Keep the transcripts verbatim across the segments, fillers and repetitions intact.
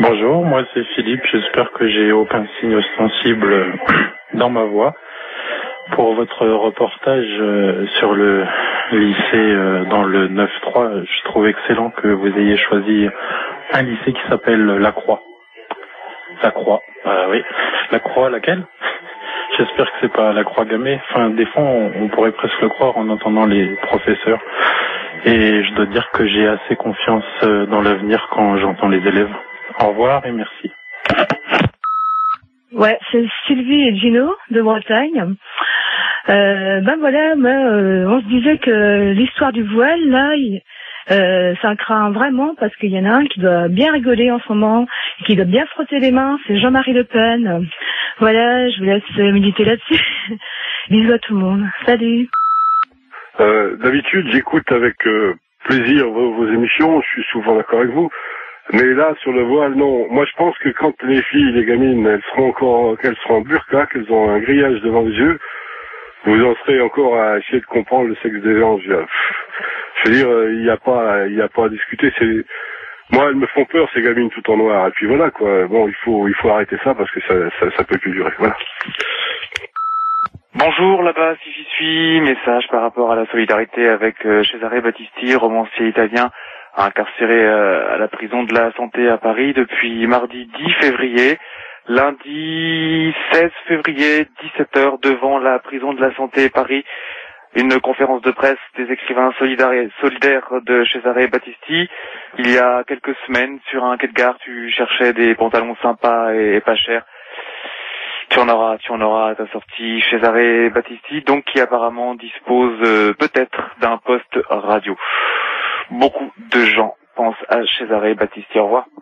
Bonjour, moi c'est Philippe, j'espère que j'ai aucun signe ostensible dans ma voix. Pour votre reportage euh, sur le lycée euh, dans le neuf trois, je trouve excellent que vous ayez choisi un lycée qui s'appelle La Croix. La Croix, ah oui, La Croix laquelle? J'espère que c'est pas La Croix gammée. Enfin, des fois on, on pourrait presque le croire en entendant les professeurs. Et je dois dire que j'ai assez confiance dans l'avenir quand j'entends les élèves. Au revoir et merci. Ouais, c'est Sylvie et Gino de Bretagne. Euh, ben voilà, moi, euh, on se disait que l'histoire du voile, là, il, euh, ça craint vraiment parce qu'il y en a un qui doit bien rigoler en ce moment, qui doit bien frotter les mains, c'est Jean-Marie Le Pen. Voilà, je vous laisse méditer là-dessus. Bisous à tout le monde. Salut. Euh, d'habitude, j'écoute avec euh, plaisir vos, vos émissions, je suis souvent d'accord avec vous. Mais là, sur le voile, non. Moi, je pense que quand les filles, les gamines, elles seront encore, qu'elles seront en burqa, qu'elles ont un grillage devant les yeux, vous en serez encore à essayer de comprendre le sexe des gens. Je, je veux dire, il n'y a pas, il n'y a pas à discuter. C'est, moi, elles me font peur, ces gamines tout en noir. Et puis voilà, quoi. Bon, il faut, il faut arrêter ça parce que ça, ça, ça peut plus durer. Voilà. Bonjour, là-bas, si j'y suis. Message par rapport à la solidarité avec euh, Cesare Battisti, romancier italien, incarcéré euh, à la prison de la Santé à Paris depuis mardi dix février. Lundi seize février, dix-sept heures, devant la prison de la Santé Paris, une conférence de presse des écrivains solidaires, solidaires de Cesare Battisti. Il y a quelques semaines, sur un quai de gare, tu cherchais des pantalons sympas et, et pas chers. Tu en auras, tu en auras à ta sortie Cesare Battisti, donc qui apparemment dispose euh, peut-être d'un poste radio. Beaucoup de gens pensent à Cesare Battisti. Au revoir.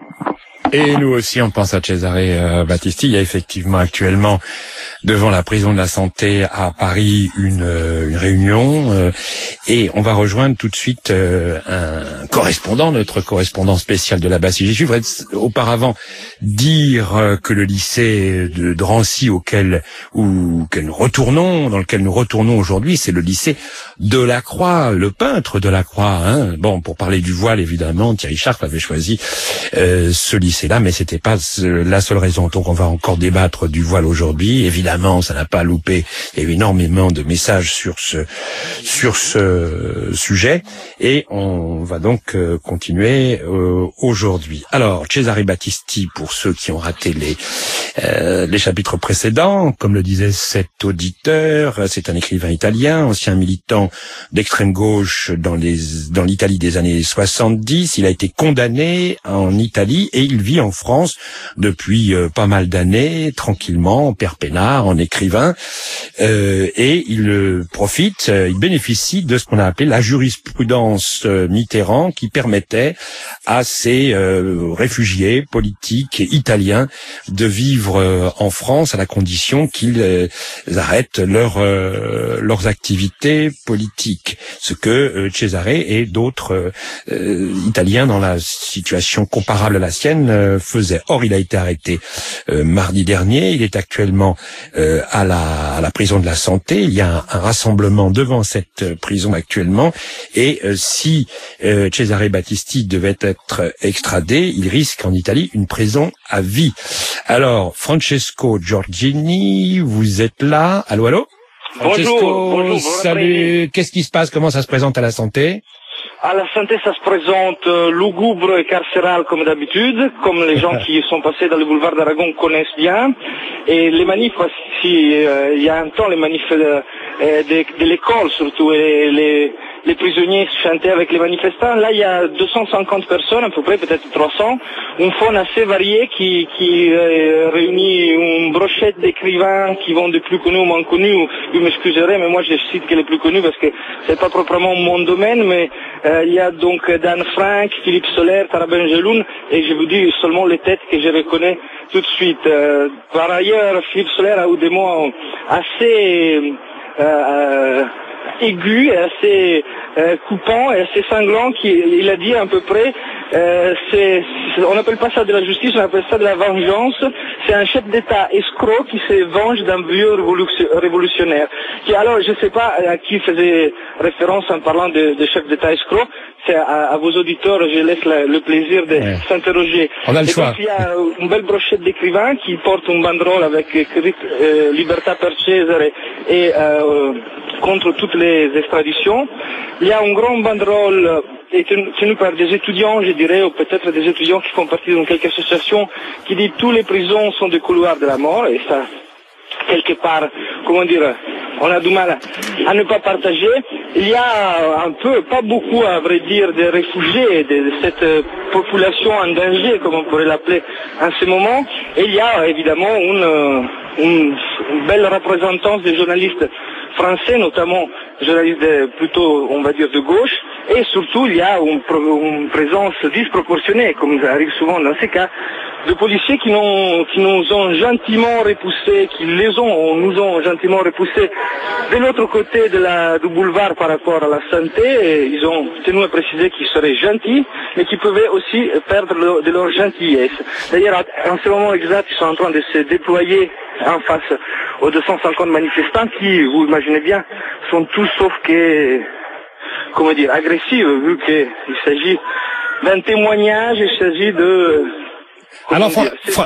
Et nous aussi, on pense à Cesare euh, Battisti. Il y a effectivement actuellement devant la prison de la Santé à Paris une, euh, une réunion euh, et on va rejoindre tout de suite euh, un correspondant, notre correspondant spécial de la Bastille. Je voudrais auparavant dire euh, que le lycée de Drancy auquel ou que nous retournons, dans lequel nous retournons aujourd'hui, c'est le lycée de la Croix, le peintre de la Croix. Hein. Bon, pour parler du voile, évidemment, Thierry Chartres avait choisi euh, ce lycée-là, mais c'était pas la seule raison. Donc, on va encore débattre du voile aujourd'hui. Évidemment, ça n'a pas loupé. Il y a eu énormément de messages sur ce sur ce sujet, et on va donc euh, continuer euh, aujourd'hui. Alors, Cesare Battisti, pour ceux qui ont raté les euh, les chapitres précédents, comme le disait cet auditeur, c'est un écrivain italien, ancien militant d'extrême gauche dans les dans l'Italie des années soixante-dix. Il a été condamné en Italie et il vit en France depuis euh, pas mal d'années, tranquillement, père peinard, en écrivain, euh, et il euh, profite, euh, il bénéficie de ce qu'on a appelé la jurisprudence euh, Mitterrand, qui permettait à ces euh, réfugiés politiques italiens de vivre euh, en France à la condition qu'ils euh, arrêtent leur, euh, leurs activités politiques, ce que euh, Cesare et d'autres euh, Italiens dans la situation comparable à la sienne euh, faisaient. Or, il a été arrêté euh, mardi dernier, il est actuellement euh, à, la, à la prison de la Santé. Il y a un, un rassemblement devant cette prison actuellement, et euh, si euh, Cesare Battisti devait être extradé, il risque en Italie une prison à vie. Alors, Francesco Giorgini, vous êtes là? Allô, allô? Francesco, bonjour, bonjour, salut. Qu'est-ce qui se passe? Comment ça se présente à la Santé? À la Santé, ça se présente euh, lugubre et carcéral comme d'habitude, comme les gens qui sont passés dans le boulevard d'Aragon connaissent bien. Et les manifs, si euh, il y a un temps, les manifs de, de, de l'école surtout, et les, les prisonniers chantaient avec les manifestants. Là, il y a deux cent cinquante personnes, à peu près, peut-être trois cents. Un fond assez varié qui, qui euh, réunit une brochette d'écrivains qui vont des plus connus aux moins connus. Vous m'excuserez, mais moi je cite que les plus connus parce que c'est pas proprement mon domaine, mais euh, il y a donc Dan Frank, Philippe Soler, Tara Benjeloun, et je vous dis seulement les têtes que je reconnais tout de suite. Euh, par ailleurs, Philippe Soler a eu des mots assez... Euh, aigu et assez euh, coupant et assez cinglant qu'il a dit à peu près euh, c'est, on n'appelle pas ça de la justice, on appelle ça de la vengeance. C'est un chef d'État escroc qui se venge d'un vieux révolutionnaire. Qui, alors, je ne sais pas à qui faisait référence en parlant de, de chef d'État escroc. C'est à, à vos auditeurs, je laisse la, le plaisir de ouais. s'interroger. On a le et choix. Donc, il y a une belle brochette d'écrivains qui porte une banderole avec écrit euh, Libertà per Cesare et euh, contre toutes les extraditions. Il y a une grande banderole est tenue par des étudiants, je dirais, ou peut-être des étudiants qui font partie d'une quelque association qui dit tous les prisons sont des couloirs de la mort, et ça, quelque part, comment dire, on a du mal à ne pas partager. Il y a un peu, pas beaucoup à vrai dire, de réfugiés, de cette population en danger, comme on pourrait l'appeler en ce moment, et il y a évidemment une, une, une belle représentance des journalistes français, notamment journalistes de, plutôt, on va dire, de gauche, et surtout il y a une, une présence disproportionnée, comme ça arrive souvent dans ces cas, de policiers qui, qui nous ont gentiment repoussés, qui les ont, nous ont gentiment repoussés de l'autre côté de la, du boulevard par rapport à la santé, et ils ont tenu à préciser qu'ils seraient gentils, mais qu'ils pouvaient aussi perdre le, de leur gentillesse. D'ailleurs, en ce moment exact, ils sont en train de se déployer en face aux deux cent cinquante manifestants qui, vous imaginez bien, sont tous sauf que, comment dire, agressifs, vu qu'il s'agit d'un témoignage, il s'agit de... Alors, Fra Fra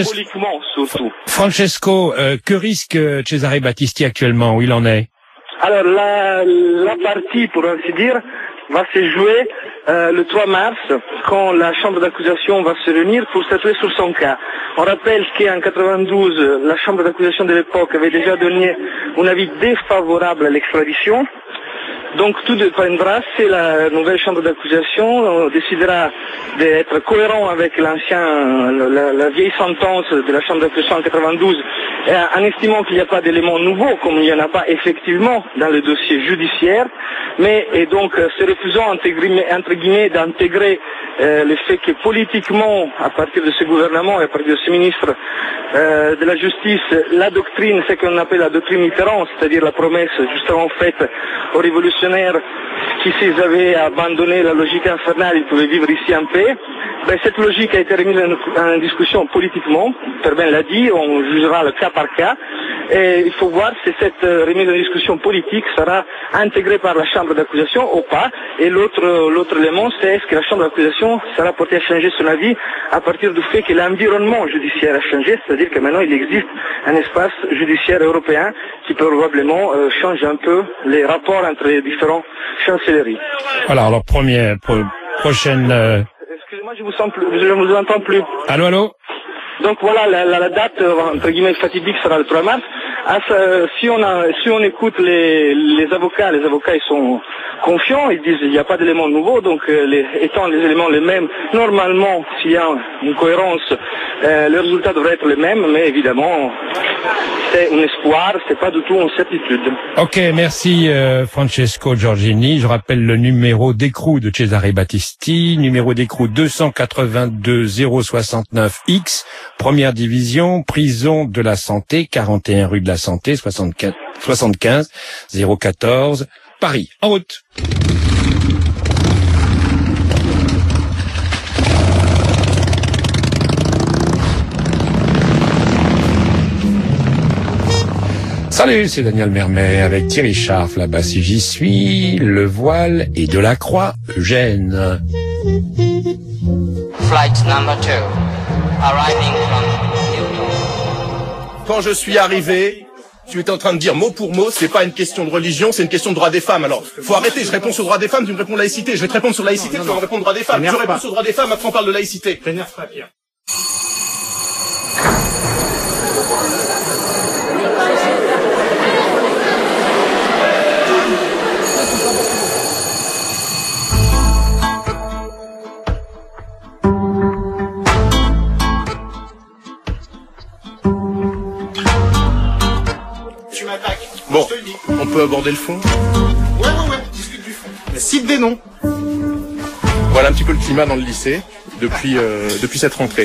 Francesco, Francesco euh, que risque Cesare Battisti actuellement? Où il en est? Alors, la, la partie, pour ainsi dire, va se jouer euh, le trois mars, quand la chambre d'accusation va se réunir pour statuer sur son cas. On rappelle qu'en quatre-vingt-douze, la chambre d'accusation de l'époque avait déjà donné un avis défavorable à l'extradition. Donc tout dépendra si la nouvelle chambre d'accusation décidera d'être cohérent avec l'ancien, la, la vieille sentence de la chambre d'accusation en quatre-vingt-douze, en estimant qu'il n'y a pas d'éléments nouveaux, comme il n'y en a pas effectivement dans le dossier judiciaire, mais et donc se refusant entre guillemets d'intégrer euh, le fait que politiquement, à partir de ce gouvernement et à partir de ce ministre euh, de la justice, la doctrine, ce qu'on appelle la doctrine Mitterrand, c'est-à-dire la promesse justement faite aux révolutionnaires qui s'ils avaient abandonné la logique infernale, ils pouvaient vivre ici en paix. Ben, cette logique a été remise en, en discussion politiquement, Perben l'a dit, on jugera le cas par cas, et il faut voir si cette euh, remise en discussion politique sera intégrée par la chambre d'accusation ou pas, et l'autre l'autre élément, c'est est-ce que la chambre d'accusation sera portée à changer son avis à partir du fait que l'environnement judiciaire a changé, c'est-à-dire que maintenant il existe un espace judiciaire européen qui probablement euh, change un peu les rapports entre les différents chancelleries. Voilà, alors première, pro, prochaine... Euh... Excusez-moi, je vous sens plus, je ne vous entends plus. Allô, allô. Donc voilà, la, la, la date, entre guillemets, fatidique sera le trois mars. Ah, ça, si on a, si on écoute les, les avocats, les avocats ils sont confiants, ils disent il n'y a pas d'éléments nouveaux, donc euh, les, étant les éléments les mêmes, normalement, s'il y a une cohérence, euh, le résultat devrait être le même, mais évidemment, c'est un espoir, c'est pas du tout une certitude. Ok, merci euh, Francesco Giorgini. Je rappelle le numéro d'écrou de Cesare Battisti, numéro d'écrou deux cent quatre-vingt-deux zéro soixante-neuf X, première division, prison de la Santé, quarante et un rue de la Santé, soixante-quinze, soixante-quinze zéro quatorze, Paris. En route. Salut, c'est Daniel Mermet avec Thierry Scharf, là-bas si j'y suis, Le Voile et Delacroix, Eugène. Flight number two, arriving from Newton. Quand je suis arrivé, tu étais en train de dire mot pour mot, c'est pas une question de religion, c'est une question de droit des femmes. Alors, faut arrêter, je réponds sur le droit des femmes, tu me réponds laïcité. Je vais te répondre sur laïcité, non, non, tu vas me répondre droit des femmes. Je réponds sur le droit des femmes, après on parle de laïcité. T'énerve pas, Pierre. Bon, on peut aborder le fond. Ouais, ouais, ouais, discute du fond. Mais cite des noms. Voilà un petit peu le climat dans le lycée depuis euh, depuis cette rentrée.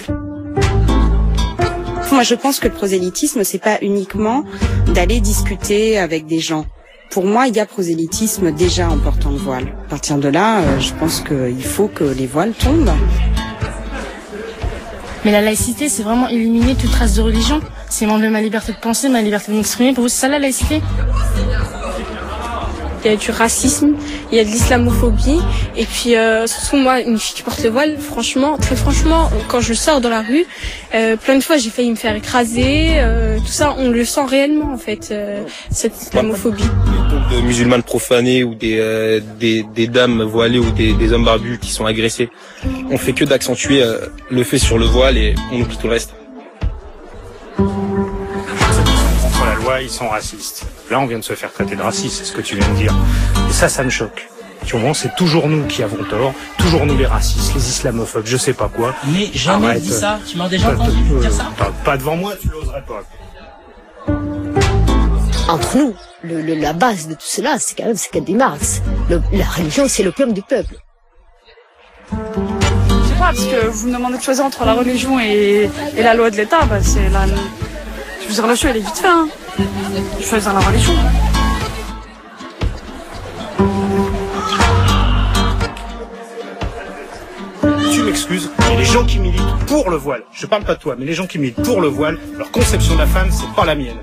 Moi, je pense que le prosélytisme, c'est pas uniquement d'aller discuter avec des gens pour moi, il y a prosélytisme déjà en portant le voile. À partir de là, euh, je pense qu'il faut que les voiles tombent. Mais la laïcité, c'est vraiment éliminer toute trace de religion. C'est m'enlever ma liberté de penser, ma liberté de m'exprimer. Pour vous, c'est ça la laïcité? Il y a du racisme, il y a de l'islamophobie. Et puis, euh, surtout moi, une fille qui porte le voile, franchement, très franchement, quand je sors dans la rue, euh, plein de fois, j'ai failli me faire écraser. Euh, tout ça, on le sent réellement, en fait, euh, cette islamophobie. De musulmanes profanés ou des, euh, des, des dames voilées ou des, des hommes barbus qui sont agressés. On fait que d'accentuer euh, le fait sur le voile et on oublie tout le reste. Contre la loi, ils sont racistes. Là, on vient de se faire traiter de raciste, c'est ce que tu viens de dire. Et ça, ça me choque. Tu vois, c'est toujours nous qui avons tort, toujours nous les racistes, les islamophobes, je sais pas quoi. Mais jamais Arrête. dit ça. Tu m'as déjà Pas, entendu euh, dire ça? pas, pas devant moi, tu l'oserais pas. Entre nous, le, le, la base de tout cela, c'est quand même ce qu'elle dit Marx. Le, la religion, c'est l'opium du peuple. Je sais pas, parce que vous me demandez de choisir entre la religion et, et la loi de l'État, bah c'est la... Je veux dire, le choix, il est vite fait, hein. Je vais choisir la religion. Tu m'excuses, mais les gens qui militent pour le voile, je parle pas de toi, mais les gens qui militent pour le voile, leur conception de la femme, c'est pas la mienne.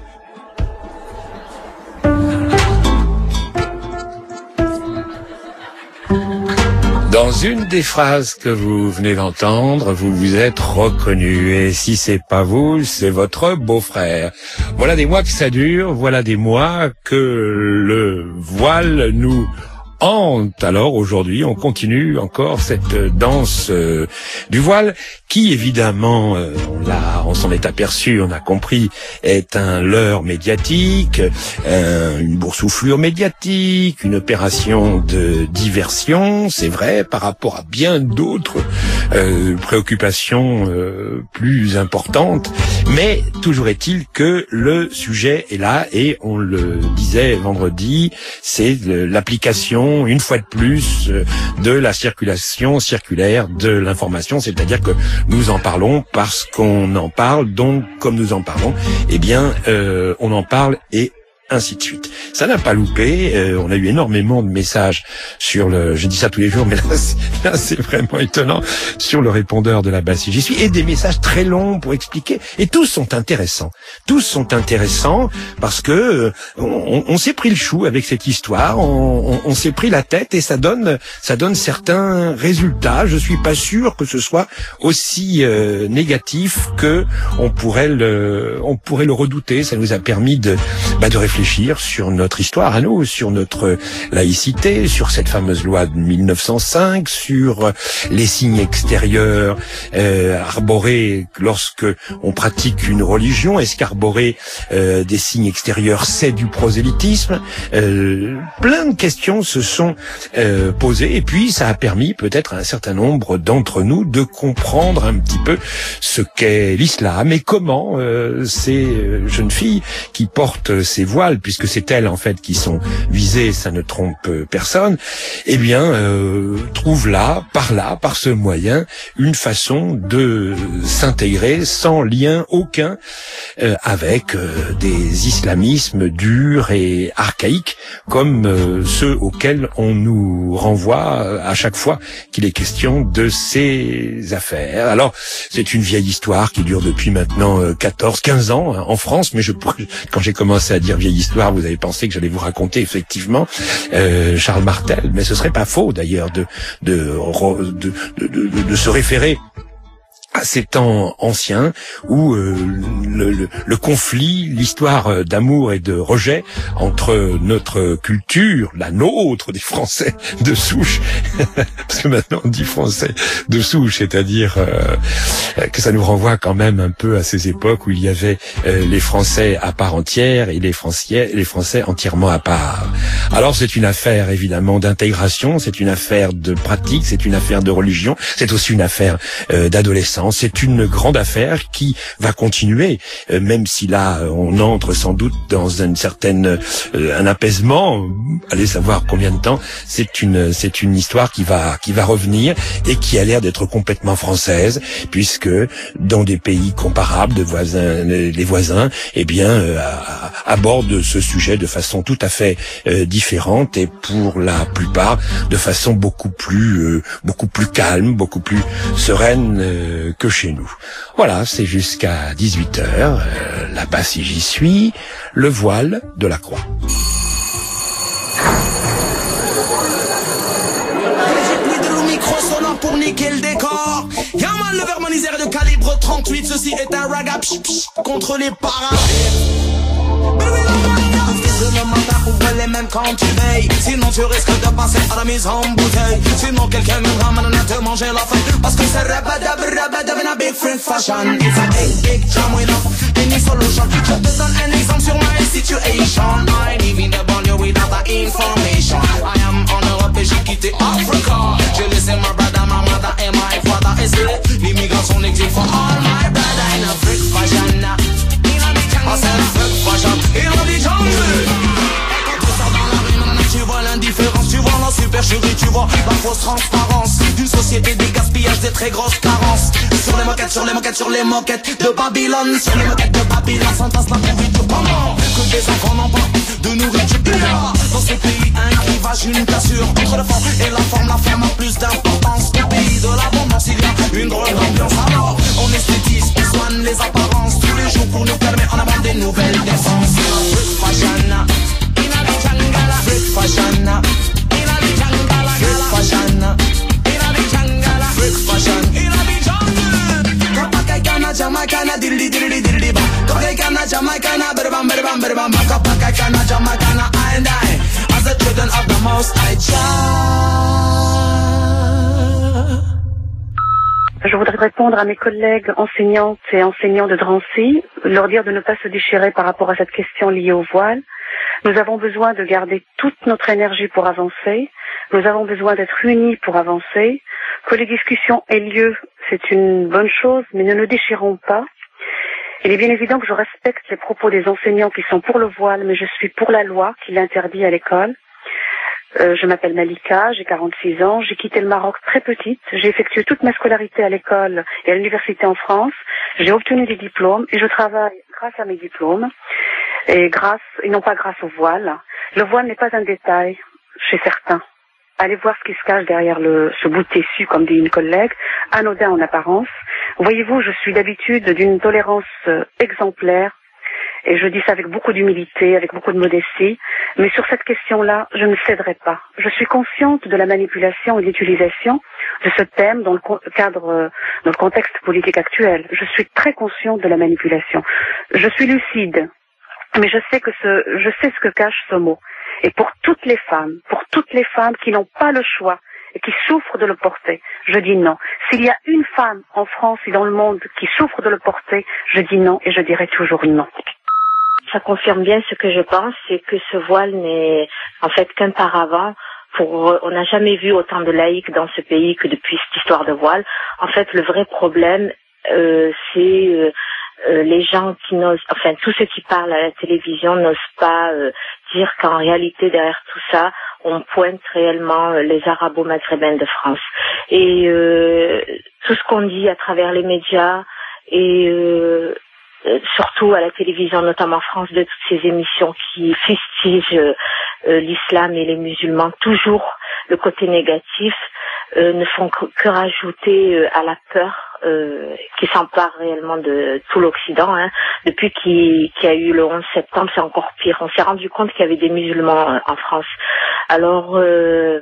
Dans une des phrases que vous venez d'entendre, vous vous êtes reconnu. Et si c'est pas vous, c'est votre beau-frère. Voilà des mois que ça dure, voilà des mois que le voile nous hante. Alors aujourd'hui, on continue encore cette danse euh, du voile qui, évidemment, euh, on l'a, on s'en est aperçu, on a compris, est un leurre médiatique, euh, une boursouflure médiatique, une opération de diversion, c'est vrai, par rapport à bien d'autres euh, préoccupations euh, plus importantes. Mais toujours est-il que le sujet est là et on le disait vendredi, c'est l'application une fois de plus de la circulation circulaire de l'information, c'est-à-dire que nous en parlons parce qu'on en parle, donc comme nous en parlons, eh bien euh, on en parle et ainsi de suite. Ça n'a pas loupé, euh, on a eu énormément de messages sur le, je dis ça tous les jours, mais là c'est, là, c'est vraiment étonnant, sur le répondeur de la base si j'y suis, et des messages très longs pour expliquer, et tous sont intéressants. Tous sont intéressants parce que euh, on, on s'est pris le chou avec cette histoire, on, on, on s'est pris la tête et ça donne, ça donne certains résultats. Je suis pas sûr que ce soit aussi euh, négatif que on pourrait le, on pourrait le redouter. Ça nous a permis de, bah, de réfléchir sur notre histoire à nous, sur notre laïcité, sur cette fameuse loi de mille neuf cent cinq, sur les signes extérieurs euh, arborés lorsque on pratique une religion. Est-ce qu'arborer euh, des signes extérieurs, c'est du prosélytisme? euh, Plein de questions se sont euh, posées et puis ça a permis peut-être à un certain nombre d'entre nous de comprendre un petit peu ce qu'est l'islam et comment euh, ces jeunes filles qui portent ces voiles, puisque c'est elles en fait qui sont visées, ça ne trompe personne, eh bien euh, trouvent là, par là, par ce moyen, une façon de s'intégrer sans lien aucun euh, avec euh, des islamismes durs et archaïques comme euh, ceux auxquels on nous renvoie à chaque fois qu'il est question de ces affaires. Alors c'est une vieille histoire qui dure depuis maintenant euh, quatorze, quinze ans hein, en France, mais je quand j'ai commencé à dire vieille histoire, vous avez pensé que j'allais vous raconter effectivement euh, Charles Martel, mais ce serait pas faux d'ailleurs de de, de, de, de, de se référer à ces temps anciens où euh, le, le, le conflit, l'histoire d'amour et de rejet entre notre culture, la nôtre des Français de souche, parce que maintenant on dit Français de souche, c'est-à-dire euh, que ça nous renvoie quand même un peu à ces époques où il y avait euh, les Français à part entière et les Français, les Français entièrement à part. Alors c'est une affaire évidemment d'intégration, c'est une affaire de pratique, c'est une affaire de religion, c'est aussi une affaire euh, d'adolescence. C'est une grande affaire qui va continuer, euh, même si là on entre sans doute dans une certaine euh, un apaisement. Allez savoir combien de temps. C'est une c'est une histoire qui va qui va revenir et qui a l'air d'être complètement française, puisque puisque dans des pays comparables, de voisins, les voisins, eh bien, euh, abordent ce sujet de façon tout à fait euh, différente et pour la plupart de façon beaucoup plus, euh, beaucoup plus calme, beaucoup plus sereine euh, que chez nous. Voilà, c'est jusqu'à dix-huit heures. Euh, là-bas, si j'y suis, le voile de la croix. Pour niquer le décor, y'a mal le vermonisère de calibre trente-huit. Ceci est un raga psh, psh, contre les parasites. Le matin ouvre les mêmes quand tu veilles, sinon tu risques de passer à la mise en bouteille. Sinon quelqu'un viendra maintenant te manger la faim, parce que c'est rabadab rabadab in a big free fashion. It's a big big jam without any solution. Je te donne un exemple sur my situation. I live in the banlieue without the information. I am en Europe et j'ai quitté Africa. J'ai laissé ma brother, ma mother et my father. Et c'est l'immigration n'existe for all my brother in a freak fashion. I said a freak fashion in a jungle. Tu vois l'indifférence, tu vois la supercherie, tu vois la fausse transparence d'une société des gaspillages, des très grosses carences. Sur les moquettes, sur les moquettes, sur les moquettes de Babylone, sur les moquettes de Babylone, s'entasse la nourriture pendant que des enfants n'ont pas de nourriture. Dans ce pays, un clivage, une cassure entre le fond et la forme. La forme a plus d'importance. Au pays de l'abondance, il y a une drôle d'ambiance. Alors, on esthétise, on soigne les apparences tous les jours pour nous permettre en avant des nouvelles défenses. Freak fashion. Freak fashion, in a the jungle, freak fashion, in a the jungle, freak fashion, in a the jungle. Kapakana, Jamaicana, dilly dilly dilly ba. Kapakana, Jamaicana, berbam berbam berbam. Kapakana, Jamaicana, I and I, as the children of the Most High Jah. Je voudrais répondre à mes collègues enseignantes et enseignants de Drancy, leur dire de ne pas se déchirer par rapport à cette question liée au voile. Nous avons besoin de garder toute notre énergie pour avancer. Nous avons besoin d'être unis pour avancer. Que les discussions aient lieu, c'est une bonne chose, mais ne nous déchirons pas. Il est bien évident que je respecte les propos des enseignants qui sont pour le voile, mais je suis pour la loi qui l'interdit à l'école. Euh, je m'appelle Malika, j'ai quarante-six ans, j'ai quitté le Maroc très petite, j'ai effectué toute ma scolarité à l'école et à l'université en France, j'ai obtenu des diplômes et je travaille grâce à mes diplômes et grâce, et non pas grâce au voile. Le voile n'est pas un détail chez certains. Allez voir ce qui se cache derrière le, ce bout de tissu, comme dit une collègue, anodin en apparence. Voyez-vous, je suis d'habitude d'une tolérance euh, exemplaire. Et je dis ça avec beaucoup d'humilité, avec beaucoup de modestie. Mais sur cette question-là, je ne céderai pas. Je suis consciente de la manipulation et de l'utilisation de ce thème dans le cadre, dans le contexte politique actuel. Je suis très consciente de la manipulation. Je suis lucide. Mais je sais que ce, je sais ce que cache ce mot. Et pour toutes les femmes, pour toutes les femmes qui n'ont pas le choix et qui souffrent de le porter, je dis non. S'il y a une femme en France et dans le monde qui souffre de le porter, je dis non et je dirai toujours non. Ça confirme bien ce que je pense, c'est que ce voile n'est en fait qu'un paravent. Pour, on n'a jamais vu autant de laïcs dans ce pays que depuis cette histoire de voile. En fait, le vrai problème, euh, c'est euh, euh, les gens qui n'osent, enfin tous ceux qui parlent à la télévision n'osent pas euh, dire qu'en réalité derrière tout ça, on pointe réellement euh, les arabo-maghrébins de France. Et euh, tout ce qu'on dit à travers les médias et euh, surtout à la télévision, notamment France, de toutes ces émissions qui fustigent euh, euh, l'islam et les musulmans, toujours le côté négatif, euh, ne font que, que rajouter euh, à la peur euh, qui s'empare réellement de tout l'Occident. Hein. Depuis qu'il, qu'il y a eu le onze septembre, c'est encore pire. On s'est rendu compte qu'il y avait des musulmans euh, en France. Alors, euh,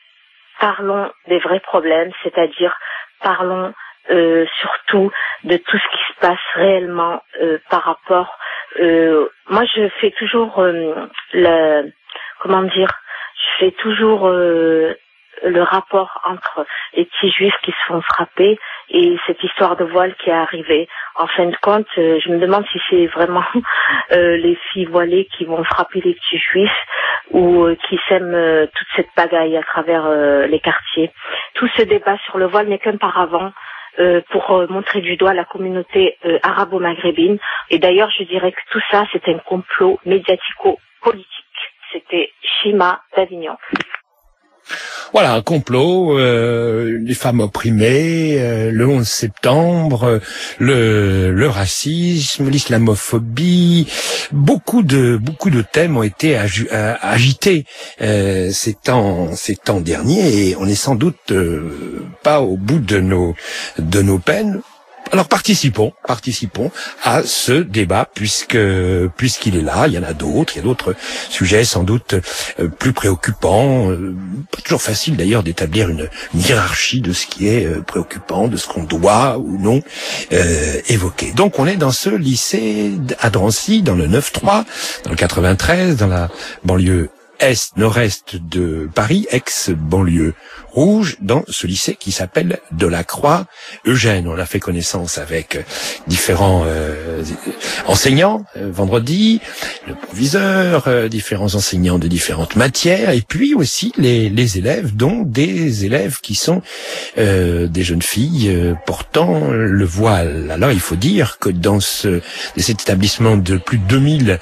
parlons des vrais problèmes, c'est-à-dire parlons Euh, surtout de tout ce qui se passe réellement euh, par rapport. Euh, moi, je fais toujours euh, le, comment dire, je fais toujours euh, le rapport entre les petits juifs qui se font frapper et cette histoire de voile qui est arrivée. En fin de compte, euh, je me demande si c'est vraiment euh, les filles voilées qui vont frapper les petits juifs ou euh, qui sèment euh, toute cette pagaille à travers euh, les quartiers. Tout ce débat sur le voile n'est qu'un paravent. Euh, pour euh, montrer du doigt la communauté euh, arabo-maghrébine. Et d'ailleurs, je dirais que tout ça, c'est un complot médiatico-politique. C'était Shima d'Avignon. Voilà, un complot, euh, les femmes opprimées, euh, le onze septembre, le, le racisme, l'islamophobie, beaucoup de beaucoup de thèmes ont été agi, agités euh, ces temps ces temps derniers, et on est sans doute euh, pas au bout de nos de nos peines. Alors participons, participons à ce débat puisque puisqu'il est là. Il y en a d'autres, il y a d'autres sujets sans doute euh, plus préoccupants. Euh, pas toujours facile d'ailleurs d'établir une, une hiérarchie de ce qui est euh, préoccupant, de ce qu'on doit ou non euh, évoquer. Donc on est dans ce lycée à Drancy, dans le neuf trois, dans le quatre-vingt-treize, dans la banlieue est, nord-est de Paris, ex-banlieue rouge, dans ce lycée qui s'appelle Delacroix Eugène. On a fait connaissance avec différents euh, enseignants euh, vendredi, le proviseur, euh, différents enseignants de différentes matières, et puis aussi les, les élèves, dont des élèves qui sont euh, des jeunes filles euh, portant le voile. Alors il faut dire que dans ce, cet établissement de plus de deux mille